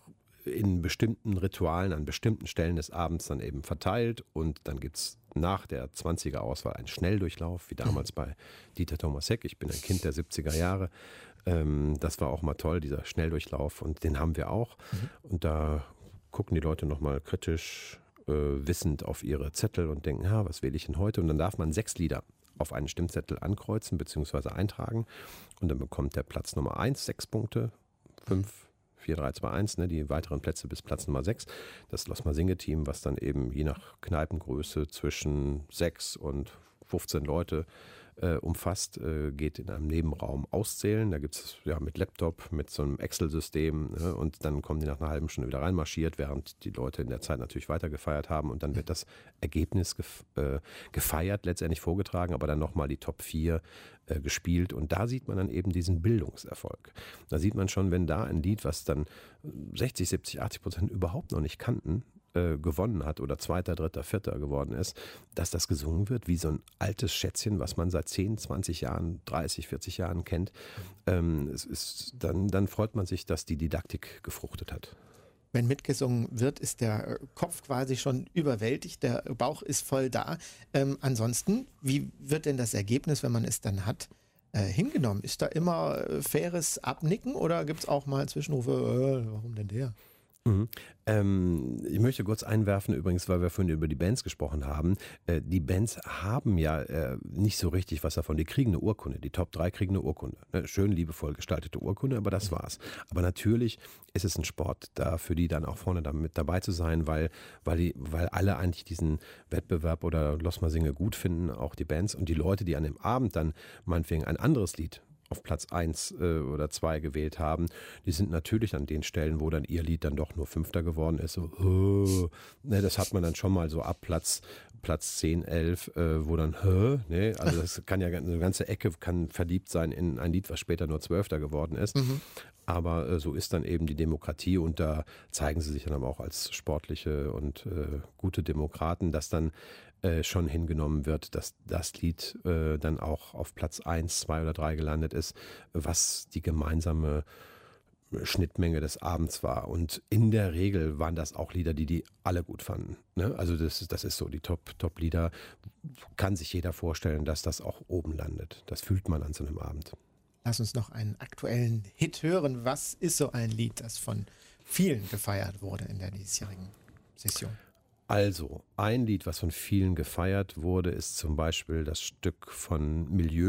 in bestimmten Ritualen an bestimmten Stellen des Abends dann eben verteilt und dann gibt es nach der zwanziger-Auswahl einen Schnelldurchlauf, wie damals bei Dieter Thomas Heck. Ich bin ein Kind der siebziger Jahre. Ähm, das war auch mal toll, dieser Schnelldurchlauf, und den haben wir auch. Mhm. Und da gucken die Leute nochmal kritisch wissend auf ihre Zettel und denken, ja, was wähle ich denn heute? Und dann darf man sechs Lieder auf einen Stimmzettel ankreuzen bzw. eintragen und dann bekommt der Platz Nummer eins sechs Punkte, fünf, vier, drei, zwei, eins, ne, die weiteren Plätze bis Platz Nummer sechs. Das Losmersinge-Team, was dann eben je nach Kneipengröße zwischen sechs und fünfzehn Leute äh, umfasst, äh, geht in einem Nebenraum auszählen. Da gibt es ja mit Laptop, mit so einem Excel-System, ne, und dann kommen die nach einer halben Stunde wieder reinmarschiert, während die Leute in der Zeit natürlich weiter gefeiert haben und dann wird das Ergebnis gef- äh, gefeiert, letztendlich vorgetragen, aber dann nochmal die Top vier äh, gespielt und da sieht man dann eben diesen Bildungserfolg. Da sieht man schon, wenn da ein Lied, was dann sechzig, siebzig, achtzig Prozent überhaupt noch nicht kannten, gewonnen hat oder Zweiter, Dritter, Vierter geworden ist, dass das gesungen wird wie so ein altes Schätzchen, was man seit zehn, zwanzig Jahren, dreißig, vierzig Jahren kennt. Ähm, es ist, dann, dann freut man sich, dass die Didaktik gefruchtet hat. Wenn mitgesungen wird, ist der Kopf quasi schon überwältigt, der Bauch ist voll da. Ähm, ansonsten, wie wird denn das Ergebnis, wenn man es dann hat, äh, hingenommen? Ist da immer äh, faires Abnicken oder gibt es auch mal Zwischenrufe, äh, warum denn der? Mhm. Ähm, ich möchte kurz einwerfen, übrigens, weil wir vorhin über die Bands gesprochen haben. Äh, die Bands haben ja äh, nicht so richtig was davon. Die kriegen eine Urkunde. Die Top drei kriegen eine Urkunde. Eine schön liebevoll gestaltete Urkunde, aber das war's. Aber natürlich ist es ein Sport, da für die dann auch vorne da mit dabei zu sein, weil, weil, die, weil alle eigentlich diesen Wettbewerb oder Losmersinge gut finden, auch die Bands. Und die Leute, die an dem Abend dann meinetwegen ein anderes Lied auf Platz eins äh, oder zwei gewählt haben, die sind natürlich an den Stellen, wo dann ihr Lied dann doch nur Fünfter geworden ist. So, oh, ne, das hat man dann schon mal so ab Platz, Platz zehn, elf, äh, wo dann, hä? Ne, also das kann ja eine ganze Ecke kann verliebt sein in ein Lied, was später nur Zwölfter geworden ist. Mhm. Aber äh, so ist dann eben die Demokratie und da zeigen sie sich dann aber auch als sportliche und äh, gute Demokraten, dass dann äh, schon hingenommen wird, dass das Lied äh, dann auch auf Platz eins, zwei oder drei gelandet ist, was die gemeinsame Schnittmenge des Abends war. Und in der Regel waren das auch Lieder, die die alle gut fanden. Ne? Also das, das ist so, die Top, Top-Lieder kann sich jeder vorstellen, dass das auch oben landet. Das fühlt man an so einem Abend. Lass uns noch einen aktuellen Hit hören. Was ist so ein Lied, das von vielen gefeiert wurde in der diesjährigen Session? Also, ein Lied, was von vielen gefeiert wurde, ist zum Beispiel das Stück von Milieu.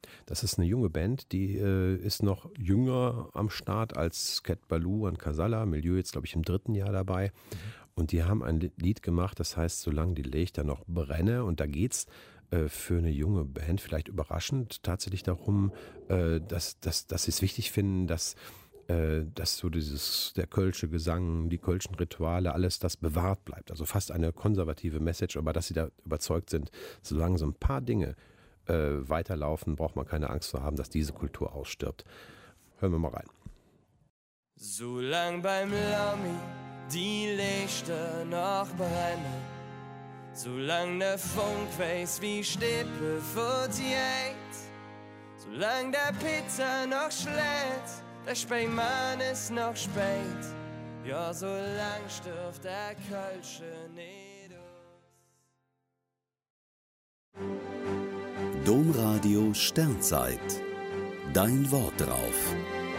Das ist eine junge Band, die äh, ist noch jünger am Start als Cat Ballou und Casalla. Milieu jetzt, glaube ich, im dritten Jahr dabei. Mhm. Und die haben ein Lied gemacht, das heißt, solange die Lichter noch brenne. Und da geht's äh, für eine junge Band vielleicht überraschend tatsächlich darum, äh, dass, dass, dass sie es wichtig finden, dass dass so dieses, der kölsche Gesang, die kölschen Rituale, alles das bewahrt bleibt. Also fast eine konservative Message, aber dass sie da überzeugt sind, solange so ein paar Dinge äh, weiterlaufen, braucht man keine Angst zu haben, dass diese Kultur ausstirbt. Hören wir mal rein. Solang beim Lami die Lichter noch brennen, solang der Funk weiß wie Stippe verdiet, solang der Pizza noch schlägt, der Spähmann ist noch spät, ja, so lang stirbt der Kölsche nicht aus. Domradio Sternzeit. Dein Wort drauf.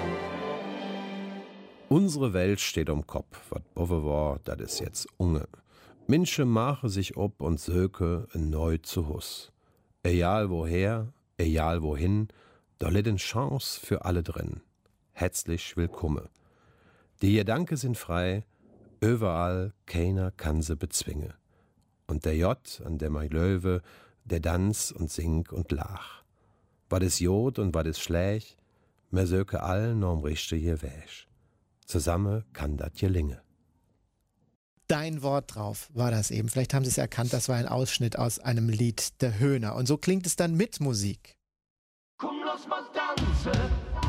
Unsere Welt steht um Kopf, wat bove war, dat is jetzt unge. Minsche mache sich ob und söke neu zu Hus. Egal woher, egal wohin, da litt en Chance für alle drin. Herzlich willkommen. Die Gedanken sind frei, überall, keiner kann sie bezwinge. Und der J, an der mein Löwe, der dans und sing und lach. Wat is Jod und wat is Schläch, mer söke all norm richte je wäsch. Zusammen kann dat gelinge. Dein Wort drauf war das eben. Vielleicht haben Sie es erkannt, das war ein Ausschnitt aus einem Lied der Höhner. Und so klingt es dann mit Musik. Komm, lass mal tanzen.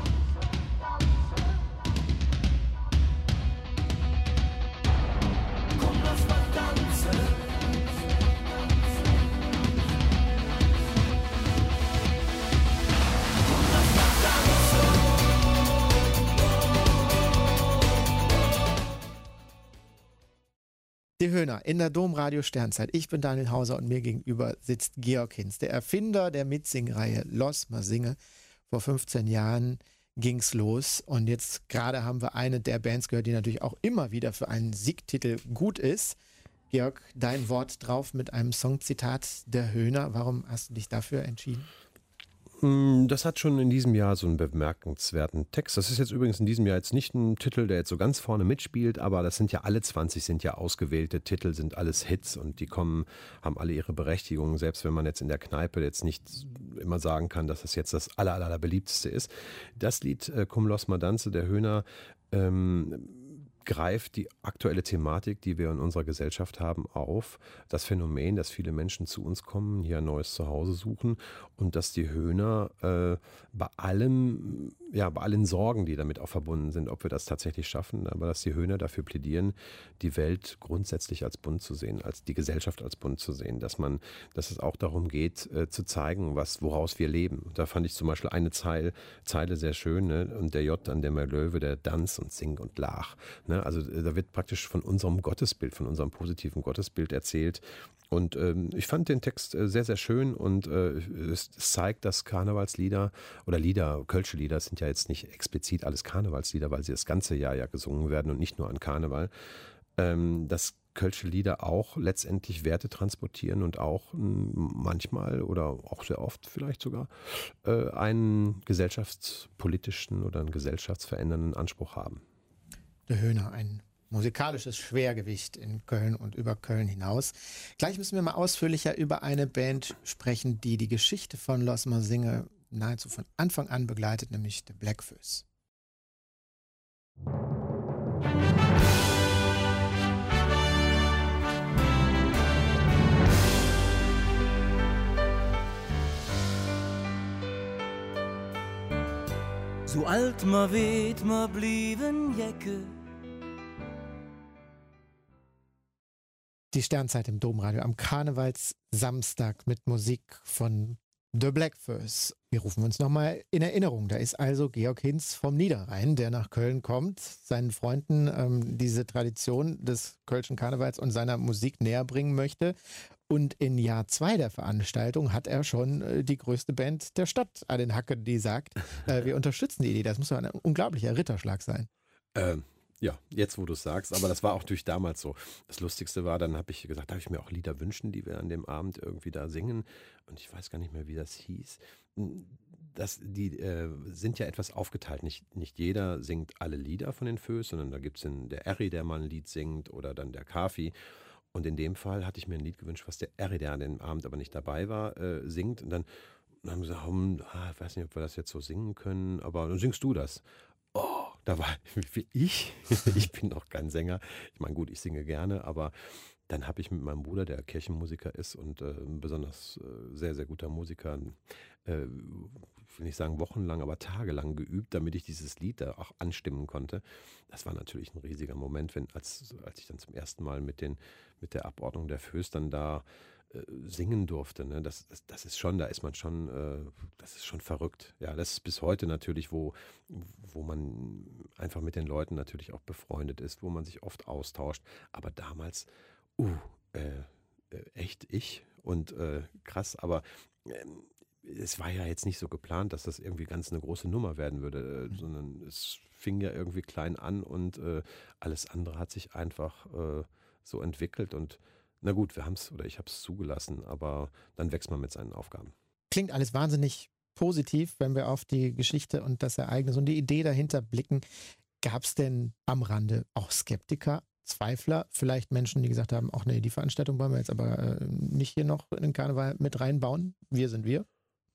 Die Höhner in der Domradio Sternzeit. Ich bin Daniel Hauser und mir gegenüber sitzt Georg Hinz, der Erfinder der Mitsingreihe Los mal singe. Vor fünfzehn Jahren ging's los und jetzt gerade haben wir eine der Bands gehört, die natürlich auch immer wieder für einen Siegtitel gut ist. Georg, dein Wort drauf mit einem Songzitat der Höhner. Warum hast du dich dafür entschieden? Das hat schon in diesem Jahr so einen bemerkenswerten Text. Das ist jetzt übrigens in diesem Jahr jetzt nicht ein Titel, der jetzt so ganz vorne mitspielt, aber das sind ja alle zwanzig sind ja ausgewählte Titel, sind alles Hits und die kommen, haben alle ihre Berechtigung, selbst wenn man jetzt in der Kneipe jetzt nicht immer sagen kann, dass das jetzt das aller, aller beliebteste ist. Das Lied äh, Komm los ma danse der Höhner ähm, greift die aktuelle Thematik, die wir in unserer Gesellschaft haben, auf. Das Phänomen, dass viele Menschen zu uns kommen, hier ein neues Zuhause suchen und dass die Höhner äh, bei allem, ja, bei allen Sorgen, die damit auch verbunden sind, ob wir das tatsächlich schaffen, aber dass die Höhner dafür plädieren, die Welt grundsätzlich als bunt zu sehen, als die Gesellschaft als bunt zu sehen, dass man, dass es auch darum geht, äh, zu zeigen, was, woraus wir leben. Da fand ich zum Beispiel eine Zeile, Zeile sehr schön, ne? Und der J, an der mein Löwe, der dans und sing und lach. Ne? Also da wird praktisch von unserem Gottesbild, von unserem positiven Gottesbild erzählt. Und ähm, ich fand den Text äh, sehr, sehr schön und äh, es, es zeigt, dass Karnevalslieder oder Lieder, kölsche Lieder, sind ja jetzt nicht explizit alles Karnevalslieder, weil sie das ganze Jahr ja gesungen werden und nicht nur an Karneval, ähm, dass kölsche Lieder auch letztendlich Werte transportieren und auch m, manchmal oder auch sehr oft vielleicht sogar äh, einen gesellschaftspolitischen oder einen gesellschaftsverändernden Anspruch haben. Der Höhner, ein musikalisches Schwergewicht in Köln und über Köln hinaus. Gleich müssen wir mal ausführlicher über eine Band sprechen, die die Geschichte von Los mal singe nahezu von Anfang an begleitet, nämlich The Blackfoes. So alt ma weet ma blieben Jecke. Die Sternzeit im Domradio am Karnevalssamstag mit Musik von The Blackfoes. Wir rufen uns nochmal in Erinnerung. Da ist also Georg Hinz vom Niederrhein, der nach Köln kommt, seinen Freunden ähm, diese Tradition des kölschen Karnevals und seiner Musik näher bringen möchte. Und in Jahr zwei der Veranstaltung hat er schon äh, die größte Band der Stadt an den Hacken, die sagt, äh, wir unterstützen die Idee. Das muss doch ein unglaublicher Ritterschlag sein. Ähm. Ja, jetzt wo du es sagst, aber das war auch durch damals so. Das Lustigste war, dann habe ich gesagt, darf ich mir auch Lieder wünschen, die wir an dem Abend irgendwie da singen. Und ich weiß gar nicht mehr, wie das hieß. das, die äh, sind ja etwas aufgeteilt. Nicht, nicht jeder singt alle Lieder von den Föß, sondern da gibt es den der Erri, der mal ein Lied singt oder dann der Kafi. Und in dem Fall hatte ich mir ein Lied gewünscht, was der Erri, der an dem Abend aber nicht dabei war, äh, singt. Und dann, dann haben wir gesagt, hm, ah, ich weiß nicht, ob wir das jetzt so singen können, aber dann singst du das. Oh, da war wie ich, ich bin noch kein Sänger. Ich meine, gut, ich singe gerne, aber dann habe ich mit meinem Bruder, der Kirchenmusiker ist und äh, ein besonders äh, sehr, sehr guter Musiker, äh, ich will nicht sagen wochenlang, aber tagelang geübt, damit ich dieses Lied da auch anstimmen konnte. Das war natürlich ein riesiger Moment, wenn, als, als ich dann zum ersten Mal mit, den, mit der Abordnung der Föß dann da äh, singen durfte. Ne? Das, das, das ist schon, da ist man schon, äh, das ist schon verrückt. Ja, das ist bis heute natürlich, wo, wo man einfach mit den Leuten natürlich auch befreundet ist, wo man sich oft austauscht. Aber damals, uh, äh, äh, echt ich und äh, krass, aber ähm, es war ja jetzt nicht so geplant, dass das irgendwie ganz eine große Nummer werden würde, äh, sondern es fing ja irgendwie klein an und äh, alles andere hat sich einfach äh, so entwickelt und na gut, wir haben es oder ich habe es zugelassen, aber dann wächst man mit seinen Aufgaben. Klingt alles wahnsinnig positiv, wenn wir auf die Geschichte und das Ereignis und die Idee dahinter blicken. Gab es denn am Rande auch Skeptiker, Zweifler, vielleicht Menschen, die gesagt haben, ach nee, die Veranstaltung wollen wir jetzt aber äh, nicht hier noch in den Karneval mit reinbauen? Wir sind wir.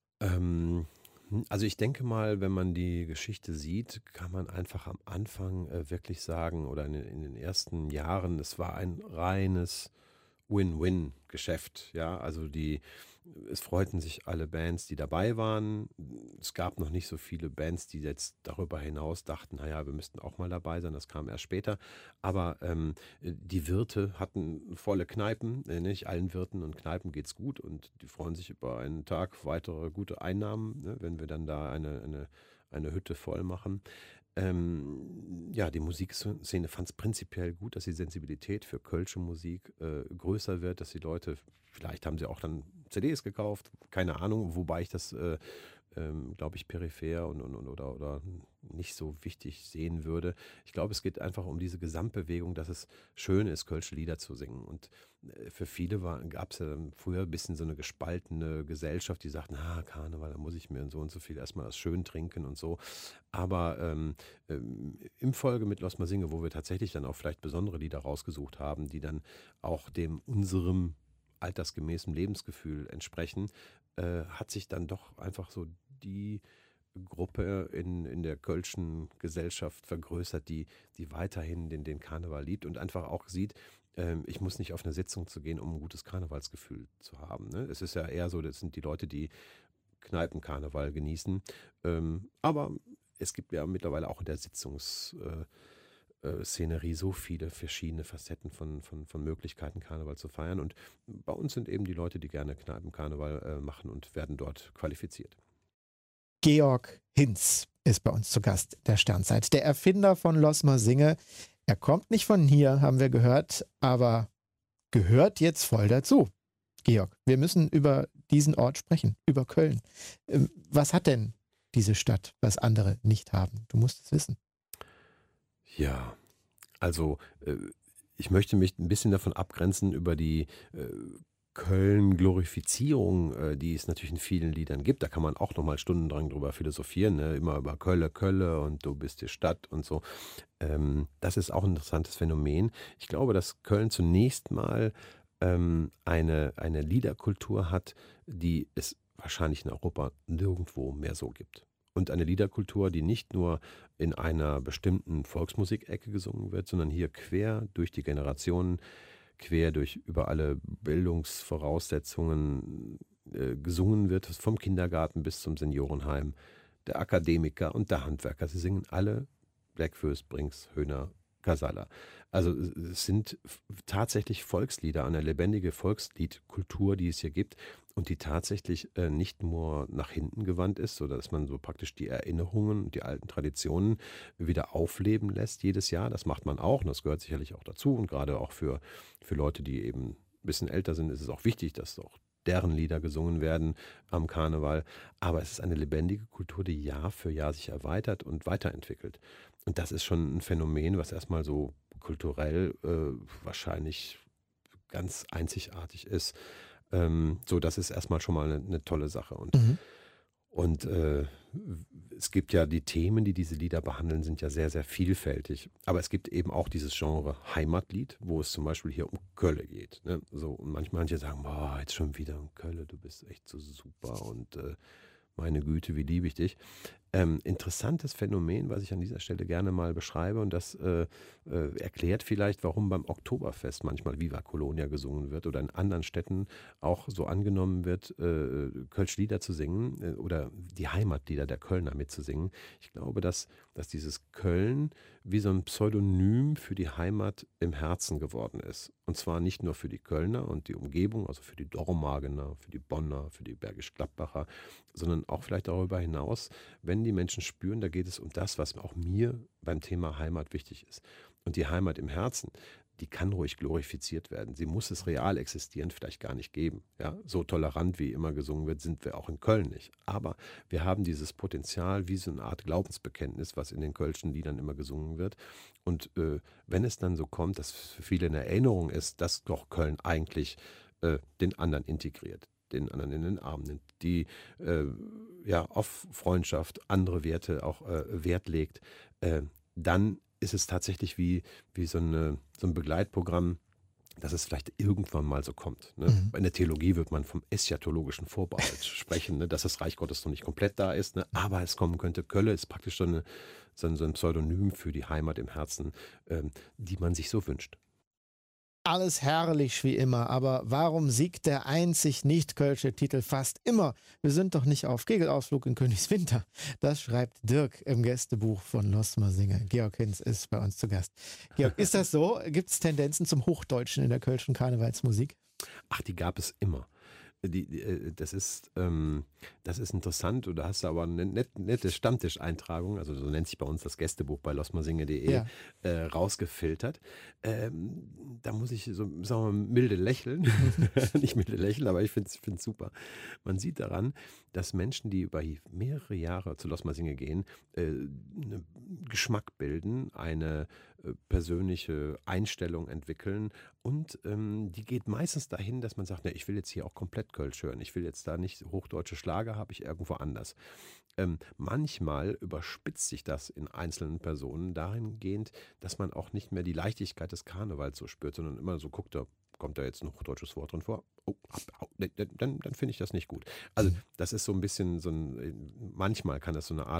Ähm, also ich denke mal, wenn man die Geschichte sieht, kann man einfach am Anfang äh, wirklich sagen oder in, in den ersten Jahren, es war ein reines Win-Win-Geschäft. Ja, also die, es freuten sich alle Bands, die dabei waren. Es gab noch nicht so viele Bands, die jetzt darüber hinaus dachten, naja, wir müssten auch mal dabei sein. Das kam erst später. Aber ähm, die Wirte hatten volle Kneipen. Nicht allen Wirten und Kneipen geht's gut und die freuen sich über einen Tag weitere gute Einnahmen, ne, wenn wir dann da eine, eine, eine Hütte voll machen. Ähm, ja, die Musikszene fand es prinzipiell gut, dass die Sensibilität für kölsche Musik äh, größer wird, dass die Leute, vielleicht haben sie auch dann C Ds gekauft, keine Ahnung, wobei ich das, äh, ähm, glaube ich, peripher und, und, und oder, oder nicht so wichtig sehen würde. Ich glaube, es geht einfach um diese Gesamtbewegung, dass es schön ist, kölsche Lieder zu singen. Und äh, für viele gab es ja früher ein bisschen so eine gespaltene Gesellschaft, die sagt, na, Karneval, da muss ich mir so und so viel erstmal das schön trinken und so. Aber ähm, ähm, im Folge mit Los Mal Singe, wo wir tatsächlich dann auch vielleicht besondere Lieder rausgesucht haben, die dann auch dem unserem altersgemäßen Lebensgefühl entsprechen, äh, hat sich dann doch einfach so die Gruppe in, in der kölschen Gesellschaft vergrößert, die, die weiterhin den, den Karneval liebt und einfach auch sieht, ähm, ich muss nicht auf eine Sitzung zu gehen, um ein gutes Karnevalsgefühl zu haben. Ne? Es ist ja eher so, das sind die Leute, die Kneipenkarneval genießen. Ähm, aber es gibt ja mittlerweile auch in der Sitzungs- äh, Szenerie so viele verschiedene Facetten von, von, von Möglichkeiten, Karneval zu feiern. Und bei uns sind eben die Leute, die gerne Kneipenkarneval äh, machen und werden dort qualifiziert. Georg Hinz ist bei uns zu Gast der Sternzeit, der Erfinder von Los Mal Singe. Er kommt nicht von hier, haben wir gehört, aber gehört jetzt voll dazu. Georg, wir müssen über diesen Ort sprechen, über Köln. Was hat denn diese Stadt, was andere nicht haben? Du musst es wissen. Ja, also äh, ich möchte mich ein bisschen davon abgrenzen über die äh, Köln-Glorifizierung, äh, die es natürlich in vielen Liedern gibt. Da kann man auch nochmal stundenlang drüber philosophieren, ne? Immer über Kölle, Kölle und du bist die Stadt und so. Ähm, das ist auch ein interessantes Phänomen. Ich glaube, dass Köln zunächst mal ähm, eine, eine Liederkultur hat, die es wahrscheinlich in Europa nirgendwo mehr so gibt. Und eine Liederkultur, die nicht nur in einer bestimmten Volksmusikecke gesungen wird, sondern hier quer durch die Generationen, quer durch über alle Bildungsvoraussetzungen äh, gesungen wird, vom Kindergarten bis zum Seniorenheim, der Akademiker und der Handwerker. Sie singen alle Blackföß, Brings, Höhner, Casalla. Also es sind tatsächlich Volkslieder, eine lebendige Volksliedkultur, die es hier gibt und die tatsächlich äh, nicht nur nach hinten gewandt ist, sodass man so praktisch die Erinnerungen und die alten Traditionen wieder aufleben lässt jedes Jahr. Das macht man auch und das gehört sicherlich auch dazu. Und gerade auch für, für Leute, die eben ein bisschen älter sind, ist es auch wichtig, dass auch deren Lieder gesungen werden am Karneval. Aber es ist eine lebendige Kultur, die Jahr für Jahr sich erweitert und weiterentwickelt. Und das ist schon ein Phänomen, was erstmal so kulturell äh, wahrscheinlich ganz einzigartig ist. Ähm, so, das ist erstmal schon mal eine, eine tolle Sache. Und, Mhm. Und äh, es gibt ja die Themen, die diese Lieder behandeln, sind ja sehr, sehr vielfältig. Aber es gibt eben auch dieses Genre Heimatlied, wo es zum Beispiel hier um Kölle geht. Ne? So, und manchmal manche sagen, boah, jetzt schon wieder um Kölle, du bist echt so super und äh, meine Güte, wie liebe ich dich. Ähm, interessantes Phänomen, was ich an dieser Stelle gerne mal beschreibe, und das äh, äh, erklärt vielleicht, warum beim Oktoberfest manchmal Viva Colonia gesungen wird oder in anderen Städten auch so angenommen wird, äh, Kölsch Lieder zu singen äh, oder die Heimatlieder der Kölner mitzusingen. Ich glaube, dass, dass dieses Köln wie so ein Pseudonym für die Heimat im Herzen geworden ist. Und zwar nicht nur für die Kölner und die Umgebung, also für die Dormagener, für die Bonner, für die Bergisch-Gladbacher, sondern auch vielleicht darüber hinaus, wenn die Menschen spüren, da geht es um das, was auch mir beim Thema Heimat wichtig ist. Und die Heimat im Herzen, die kann ruhig glorifiziert werden. Sie muss es real existierend vielleicht gar nicht geben. Ja, so tolerant wie immer gesungen wird, sind wir auch in Köln nicht. Aber wir haben dieses Potenzial wie so eine Art Glaubensbekenntnis, was in den kölschen Liedern immer gesungen wird. Und äh, wenn es dann so kommt, dass für viele eine Erinnerung ist, dass doch Köln eigentlich äh, den anderen integriert, den anderen in den Arm nimmt, die äh, ja, auf Freundschaft, andere Werte auch äh, Wert legt, äh, dann ist es tatsächlich wie, wie so, eine, so ein Begleitprogramm, dass es vielleicht irgendwann mal so kommt. Ne? Mhm. In der Theologie wird man vom eschatologischen Vorbehalt sprechen, ne? Dass das Reich Gottes noch nicht komplett da ist, ne? Aber es kommen könnte. Kölle ist praktisch so, eine, so, ein, so ein Pseudonym für die Heimat im Herzen, ähm, die man sich so wünscht. Alles herrlich wie immer, aber warum siegt der einzig nicht-kölsche Titel fast immer? Wir sind doch nicht auf Kegelausflug in Königswinter. Das schreibt Dirk im Gästebuch von Losmer Singe. Georg Hinz ist bei uns zu Gast. Georg, ist das so? Gibt es Tendenzen zum Hochdeutschen in der kölschen Karnevalsmusik? Ach, die gab es immer. Die, die, das, ist, ähm, das ist interessant. Da hast du aber eine net, nette Stammtischeintragung, also so nennt sich bei uns das Gästebuch bei losmersinge punkt de, ja. äh, rausgefiltert. Ähm, da muss ich so, sagen wir mal, milde lächeln. Nicht milde lächeln, aber ich finde es super. Man sieht daran, dass Menschen, die über mehrere Jahre zu Losmersinge gehen, äh, einen Geschmack bilden, eine äh, persönliche Einstellung entwickeln. Und ähm, die geht meistens dahin, dass man sagt, ne, ich will jetzt hier auch komplett Kölsch hören. Ich will jetzt da nicht hochdeutsche Schlager, habe ich irgendwo anders. Ähm, manchmal überspitzt sich das in einzelnen Personen dahingehend, dass man auch nicht mehr die Leichtigkeit des Karnevals so spürt, sondern immer so guckt, da kommt da jetzt ein hochdeutsches Wort drin vor? Oh, dann, dann finde ich das nicht gut. Also das ist so ein bisschen so ein, manchmal kann das so eine Art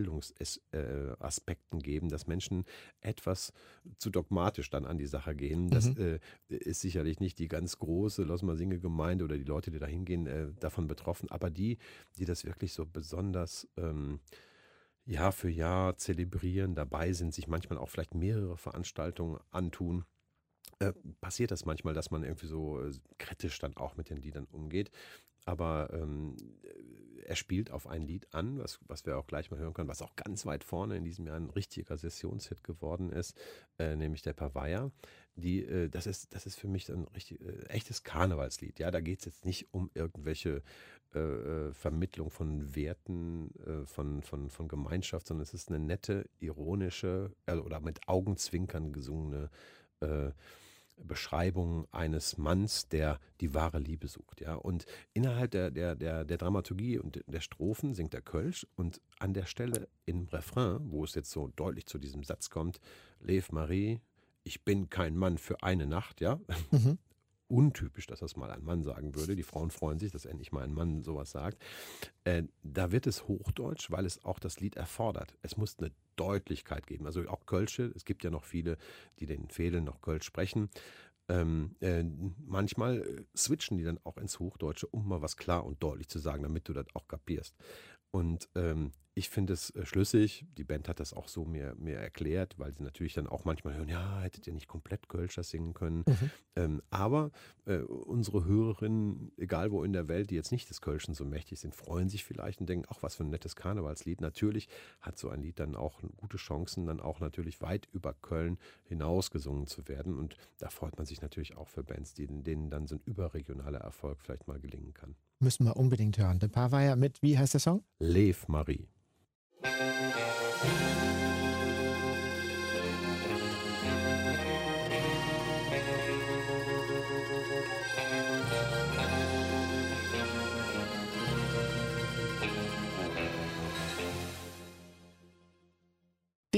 Verbildungsaspekten geben, dass Menschen etwas zu dogmatisch dann an die Sache gehen. Das mhm. äh, ist sicherlich nicht die ganz große Losmersinge-Gemeinde oder die Leute, die da hingehen, äh, davon betroffen, aber die, die das wirklich so besonders ähm, Jahr für Jahr zelebrieren, dabei sind, sich manchmal auch vielleicht mehrere Veranstaltungen antun, Äh, passiert das manchmal, dass man irgendwie so äh, kritisch dann auch mit den Liedern umgeht. Aber ähm, er spielt auf ein Lied an, was, was wir auch gleich mal hören können, was auch ganz weit vorne in diesem Jahr ein richtiger Sessionshit geworden ist, äh, nämlich der Pavaya. Die, äh, das, ist, das ist für mich ein richtig, äh, echtes Karnevalslied. Ja, da geht es jetzt nicht um irgendwelche äh, Vermittlung von Werten, äh, von, von, von Gemeinschaft, sondern es ist eine nette, ironische äh, oder mit Augenzwinkern gesungene äh, Beschreibung eines Manns, der die wahre Liebe sucht. Ja? Und innerhalb der, der, der, der Dramaturgie und der Strophen singt er Kölsch und an der Stelle im Refrain, wo es jetzt so deutlich zu diesem Satz kommt, Leve Marie, ich bin kein Mann für eine Nacht, ja. Mhm. Untypisch, dass das mal ein Mann sagen würde. Die Frauen freuen sich, dass endlich mal ein Mann sowas sagt. Äh, da wird es Hochdeutsch, weil es auch das Lied erfordert. Es muss eine Deutlichkeit geben. Also auch Kölsche, es gibt ja noch viele, die den Fehlen noch Kölsch sprechen. Ähm, äh, manchmal switchen die dann auch ins Hochdeutsche, um mal was klar und deutlich zu sagen, damit du das auch kapierst. Und ähm, ich finde es äh, schlüssig, die Band hat das auch so mir, mir erklärt, weil sie natürlich dann auch manchmal hören, ja, hättet ihr nicht komplett Kölscher singen können. Mhm. Ähm, aber äh, unsere Hörerinnen, egal wo in der Welt, die jetzt nicht des Kölschen so mächtig sind, freuen sich vielleicht und denken, ach, was für ein nettes Karnevalslied. Natürlich hat so ein Lied dann auch gute Chancen, dann auch natürlich weit über Köln hinaus gesungen zu werden. Und da freut man sich natürlich auch für Bands, die, denen dann so ein überregionaler Erfolg vielleicht mal gelingen kann. Müssen wir unbedingt hören. Der Pavaya mit, wie heißt der Song? Leve Marie.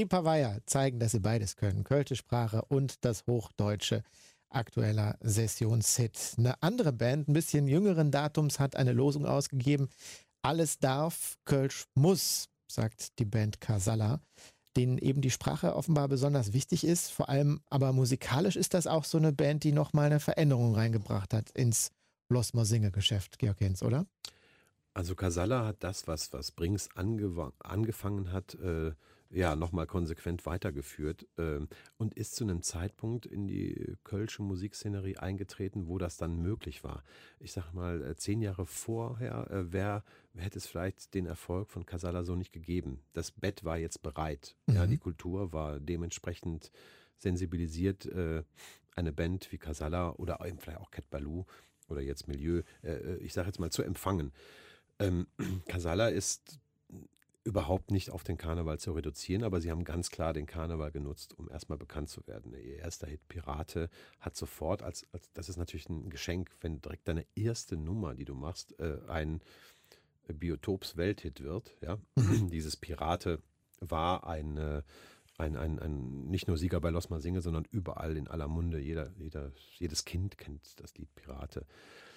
Reeperbahn zeigen, dass sie beides können. Kölsche Sprache und das Hochdeutsche. Aktueller Sessionshit. Eine andere Band, ein bisschen jüngeren Datums, hat eine Losung ausgegeben. Alles darf, Kölsch muss, sagt die Band Casalla, denen eben die Sprache offenbar besonders wichtig ist. Vor allem aber musikalisch ist das auch so eine Band, die nochmal eine Veränderung reingebracht hat ins Losmer-Singe-Geschäft, Georg Hinz, oder? Also Casalla hat das, was, was Brings angewa- angefangen hat, äh, ja, nochmal konsequent weitergeführt äh, und ist zu einem Zeitpunkt in die kölsche Musikszenerie eingetreten, wo das dann möglich war. Ich sag mal, äh, zehn Jahre vorher äh, wär, hätte es vielleicht den Erfolg von Casalla so nicht gegeben. Das Bett war jetzt bereit. Mhm. Ja, die Kultur war dementsprechend sensibilisiert. Äh, eine Band wie Casalla oder eben vielleicht auch Cat Ballou oder jetzt Milieu, äh, ich sage jetzt mal, zu empfangen. Ähm, Casalla ist überhaupt nicht auf den Karneval zu reduzieren, aber sie haben ganz klar den Karneval genutzt, um erstmal bekannt zu werden. Ihr erster Hit Pirate hat sofort, als, als das ist natürlich ein Geschenk, wenn direkt deine erste Nummer, die du machst, äh, ein Biotops-Welthit wird. Ja? Mhm. Dieses Pirate war ein, äh, ein, ein, ein nicht nur Sieger bei Los Mal Singe, sondern überall in aller Munde. Jeder, jeder, jedes Kind kennt das Lied Pirate.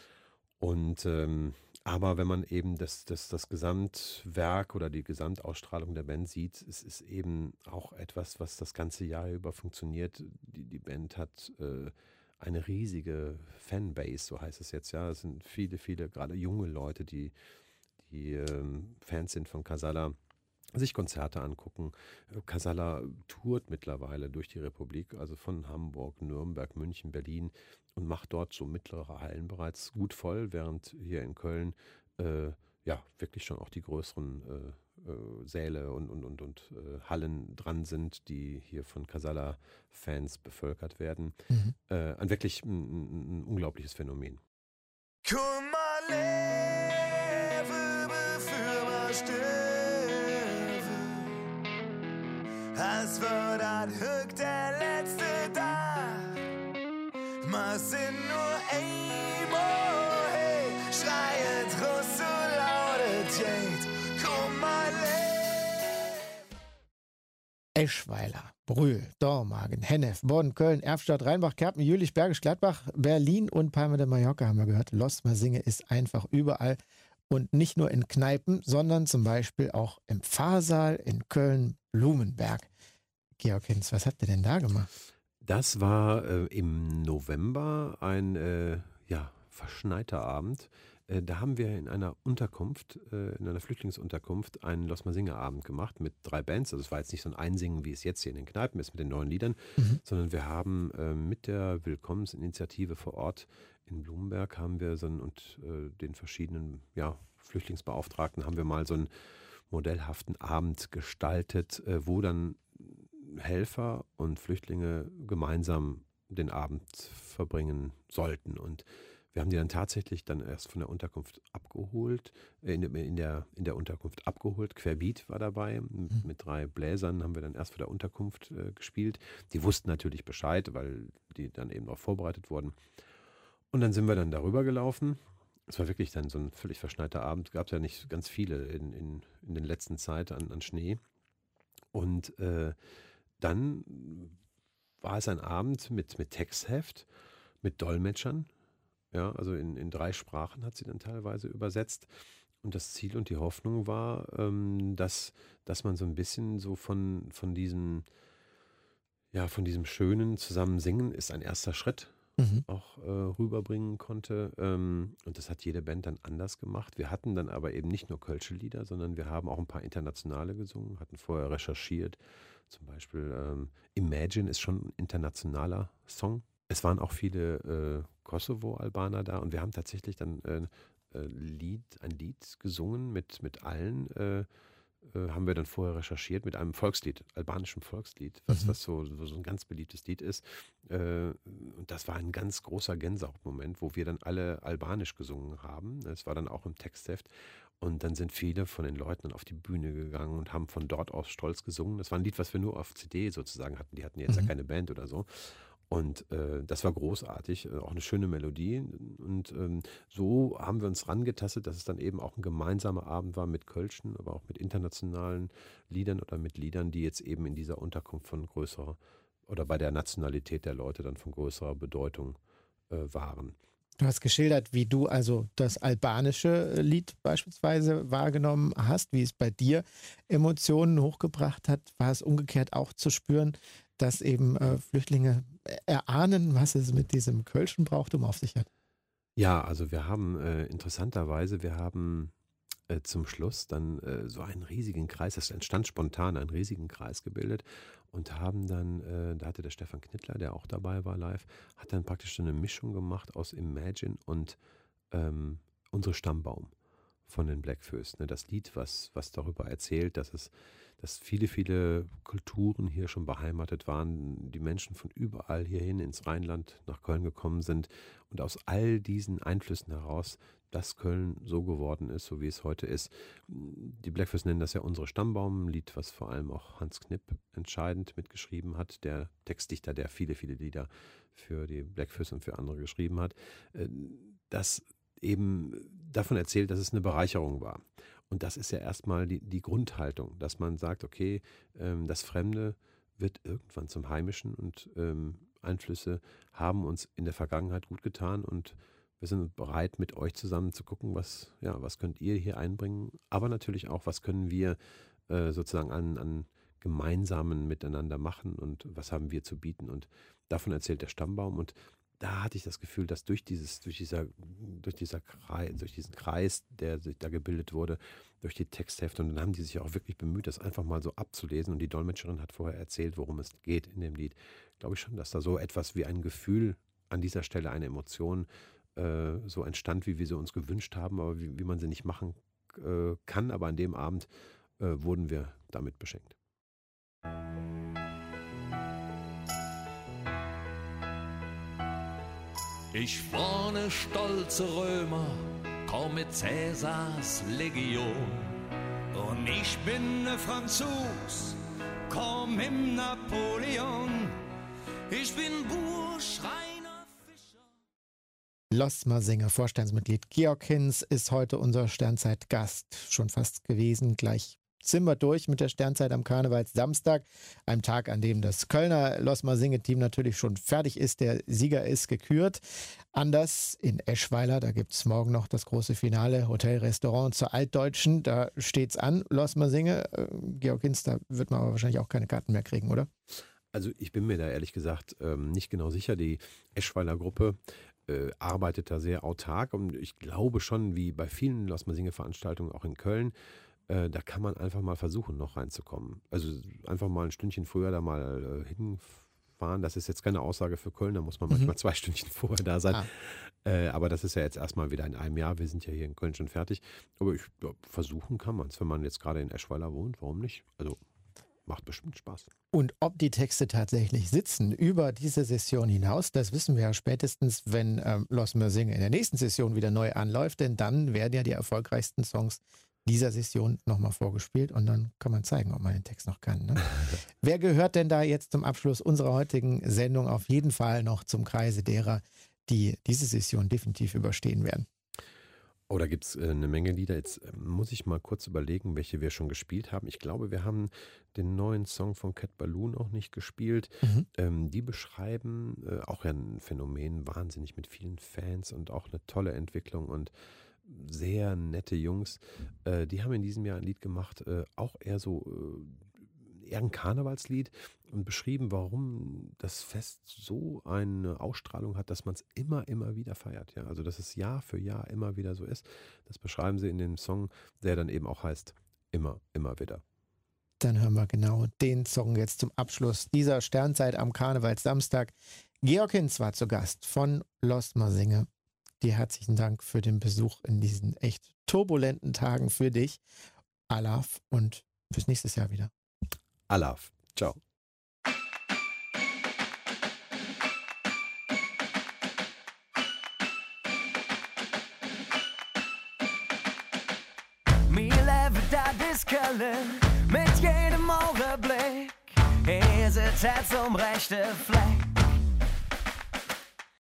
Und ähm, aber wenn man eben das, das, das Gesamtwerk oder die Gesamtausstrahlung der Band sieht, es ist eben auch etwas, was das ganze Jahr über funktioniert. Die, die Band hat äh, eine riesige Fanbase, so heißt es jetzt. Ja, es sind viele, viele, gerade junge Leute, die, die ähm, Fans sind von Casalla, sich Konzerte angucken. Casalla tourt mittlerweile durch die Republik, also von Hamburg, Nürnberg, München, Berlin und macht dort so mittlere Hallen bereits gut voll, während hier in Köln äh, ja wirklich schon auch die größeren äh, äh, Säle und, und, und, und äh, Hallen dran sind, die hier von Casalla-Fans bevölkert werden. Mhm. Äh, ein wirklich ein, ein, ein unglaubliches Phänomen. Komm mal lebe, bevor wir sterben. Es wird an Höck der letzte Tag. Wir sind nur einmal, hey, schreien Trost so laut es geht. Komm mal leben. Eschweiler, Brühl, Dormagen, Hennef, Bonn, Köln, Erfstadt, Rheinbach, Kerpen, Jülich, Bergisch Gladbach, Berlin und Palma de Mallorca haben wir gehört. Los Mal Singe ist einfach überall und nicht nur in Kneipen, sondern zum Beispiel auch im Pfarrsaal in Köln, Blumenberg. Georg Hinz, was habt ihr denn da gemacht? Das war äh, im November ein äh, ja, verschneiter Abend. Äh, da haben wir in einer Unterkunft, äh, in einer Flüchtlingsunterkunft, einen Los Mal Singe Abend gemacht mit drei Bands. Also es war jetzt nicht so ein Einsingen, wie es jetzt hier in den Kneipen ist mit den neuen Liedern, mhm. sondern wir haben äh, mit der Willkommensinitiative vor Ort in Blumenberg haben wir so einen, und äh, den verschiedenen ja, Flüchtlingsbeauftragten haben wir mal so einen modellhaften Abend gestaltet, äh, wo dann Helfer und Flüchtlinge gemeinsam den Abend verbringen sollten. Und wir haben die dann tatsächlich dann erst von der Unterkunft abgeholt, in, in, der, in der Unterkunft abgeholt. Querbeat war dabei, mit, mit drei Bläsern haben wir dann erst vor der Unterkunft äh, gespielt. Die wussten natürlich Bescheid, weil die dann eben auch vorbereitet wurden. Und dann sind wir dann darüber gelaufen. Es war wirklich dann so ein völlig verschneiter Abend. Gab es ja nicht ganz viele in, in, in den letzten Zeit an, an Schnee. Und äh, dann war es ein Abend mit, mit Textheft, mit Dolmetschern. Ja, also in, in drei Sprachen hat sie dann teilweise übersetzt. Und das Ziel und die Hoffnung war, ähm, dass, dass man so ein bisschen so von, von diesem, ja, von diesem schönen Zusammensingen ist ein erster Schritt. Mhm. auch äh, rüberbringen konnte. Ähm, und das hat jede Band dann anders gemacht. Wir hatten dann aber eben nicht nur kölsche Lieder, sondern wir haben auch ein paar internationale gesungen, hatten vorher recherchiert. Zum Beispiel ähm, Imagine ist schon ein internationaler Song. Es waren auch viele äh, Kosovo-Albaner da und wir haben tatsächlich dann äh, äh, Lied, ein Lied gesungen mit, mit allen äh, Äh, haben wir dann vorher recherchiert mit einem Volkslied, albanischem Volkslied, was, mhm. was so, so ein ganz beliebtes Lied ist. Äh, und das war ein ganz großer Gänsehautmoment, wo wir dann alle albanisch gesungen haben. Es war dann auch im Textheft. Und dann sind viele von den Leuten dann auf die Bühne gegangen und haben von dort aus stolz gesungen. Das war ein Lied, was wir nur auf C D sozusagen hatten. Die hatten jetzt mhm. ja keine Band oder so. Und äh, das war großartig, äh, auch eine schöne Melodie. Und ähm, so haben wir uns rangetastet, dass es dann eben auch ein gemeinsamer Abend war mit Kölschen, aber auch mit internationalen Liedern oder mit Liedern, die jetzt eben in dieser Unterkunft von größerer oder bei der Nationalität der Leute dann von größerer Bedeutung äh, waren. Du hast geschildert, wie du also das albanische Lied beispielsweise wahrgenommen hast, wie es bei dir Emotionen hochgebracht hat. War es umgekehrt auch zu spüren, dass eben äh, Flüchtlinge erahnen, was es mit diesem Kölschen Brauchtum auf sich hat? Ja, also wir haben äh, interessanterweise, wir haben äh, zum Schluss dann äh, so einen riesigen Kreis, das entstand spontan, einen riesigen Kreis gebildet und haben dann, äh, da hatte der Stefan Knittler, der auch dabei war live, hat dann praktisch so eine Mischung gemacht aus Imagine und ähm, Unsere Stammbaum von den Bläckfüß. Ne? Das Lied, was, was darüber erzählt, dass es dass viele, viele Kulturen hier schon beheimatet waren, die Menschen von überall hierhin ins Rheinland nach Köln gekommen sind und aus all diesen Einflüssen heraus, dass Köln so geworden ist, so wie es heute ist. Die Bläckfüß nennen das ja Unsere Stammbaum, ein Lied, was vor allem auch Hans Knipp entscheidend mitgeschrieben hat, der Textdichter, der viele, viele Lieder für die Bläckfüß und für andere geschrieben hat, das eben davon erzählt, dass es eine Bereicherung war. Und das ist ja erstmal die, die Grundhaltung, dass man sagt, okay, ähm, das Fremde wird irgendwann zum Heimischen und ähm, Einflüsse haben uns in der Vergangenheit gut getan und wir sind bereit, mit euch zusammen zu gucken, was, ja, was könnt ihr hier einbringen, aber natürlich auch, was können wir äh, sozusagen an, an gemeinsamen Miteinander machen und was haben wir zu bieten. Und davon erzählt der Stammbaum und da hatte ich das Gefühl, dass durch dieses, durch dieser, durch dieser Kreis, durch diesen Kreis, der sich da gebildet wurde, durch die Texthefte, und dann haben die sich auch wirklich bemüht, das einfach mal so abzulesen. Und die Dolmetscherin hat vorher erzählt, worum es geht in dem Lied. Glaube ich schon, dass da so etwas wie ein Gefühl an dieser Stelle, eine Emotion äh, so entstand, wie wir sie uns gewünscht haben, aber wie, wie man sie nicht machen äh, kann. Aber an dem Abend äh, wurden wir damit beschenkt. Ich war ne stolze Römer, komm mit Cäsars Legion. Und ich bin ne Franzos, komm im Napoleon. Ich bin Bursch, Rainer Fischer. Losmer-Singer, Vorstandsmitglied Georg Hinz ist heute unser Sternzeit-Gast. Schon fast gewesen, gleich sind wir durch mit der Sternzeit am Karnevalssamstag, einem Tag, an dem das Kölner Losmer-Singe-Team natürlich schon fertig ist. Der Sieger ist gekürt. Anders in Eschweiler, da gibt es morgen noch das große Finale, Hotel, Restaurant zur Altdeutschen. Da steht's an, Losmer-Singe. Äh, Georg Hinz, da wird man aber wahrscheinlich auch keine Karten mehr kriegen, oder? Also ich bin mir da ehrlich gesagt ähm, nicht genau sicher. Die Eschweiler Gruppe äh, arbeitet da sehr autark und ich glaube schon, wie bei vielen Losmer-Singe-Veranstaltungen auch in Köln, Äh, da kann man einfach mal versuchen, noch reinzukommen. Also einfach mal ein Stündchen früher da mal äh, hinfahren. Das ist jetzt keine Aussage für Köln, da muss man mhm. manchmal zwei Stündchen vorher da sein. Ah. Äh, aber das ist ja jetzt erstmal wieder in einem Jahr. Wir sind ja hier in Köln schon fertig. Aber ich, ja, versuchen kann man es, wenn man jetzt gerade in Eschweiler wohnt. Warum nicht? Also macht bestimmt Spaß. Und ob die Texte tatsächlich sitzen über diese Session hinaus, das wissen wir ja spätestens, wenn ähm, Losmer-Singe in der nächsten Session wieder neu anläuft. Denn dann werden ja die erfolgreichsten Songs dieser Session nochmal vorgespielt und dann kann man zeigen, ob man den Text noch kann. Ne? Wer gehört denn da jetzt zum Abschluss unserer heutigen Sendung auf jeden Fall noch zum Kreise derer, die diese Session definitiv überstehen werden? Oh, da gibt es äh, eine Menge Lieder. Jetzt äh, muss ich mal kurz überlegen, welche wir schon gespielt haben. Ich glaube, wir haben den neuen Song von Cat Balloon auch nicht gespielt. Mhm. Ähm, die beschreiben äh, auch ein Phänomen, wahnsinnig mit vielen Fans und auch eine tolle Entwicklung und sehr nette Jungs. Äh, die haben in diesem Jahr ein Lied gemacht, äh, auch eher so, äh, eher ein Karnevalslied und beschrieben, warum das Fest so eine Ausstrahlung hat, dass man es immer, immer wieder feiert. Ja? Also, dass es Jahr für Jahr immer wieder so ist. Das beschreiben sie in dem Song, der dann eben auch heißt, immer, immer wieder. Dann hören wir genau den Song jetzt zum Abschluss dieser Sternzeit am Karnevalssamstag. Georg Hinz war zu Gast von Losmer-Singe. Dir herzlichen Dank für den Besuch in diesen echt turbulenten Tagen für dich. Alaf und bis nächstes Jahr wieder. Alaf. Ciao. Mir lebt da bis Köln mit jedem Augenblick. Ihr sitzt zum rechten Fleck.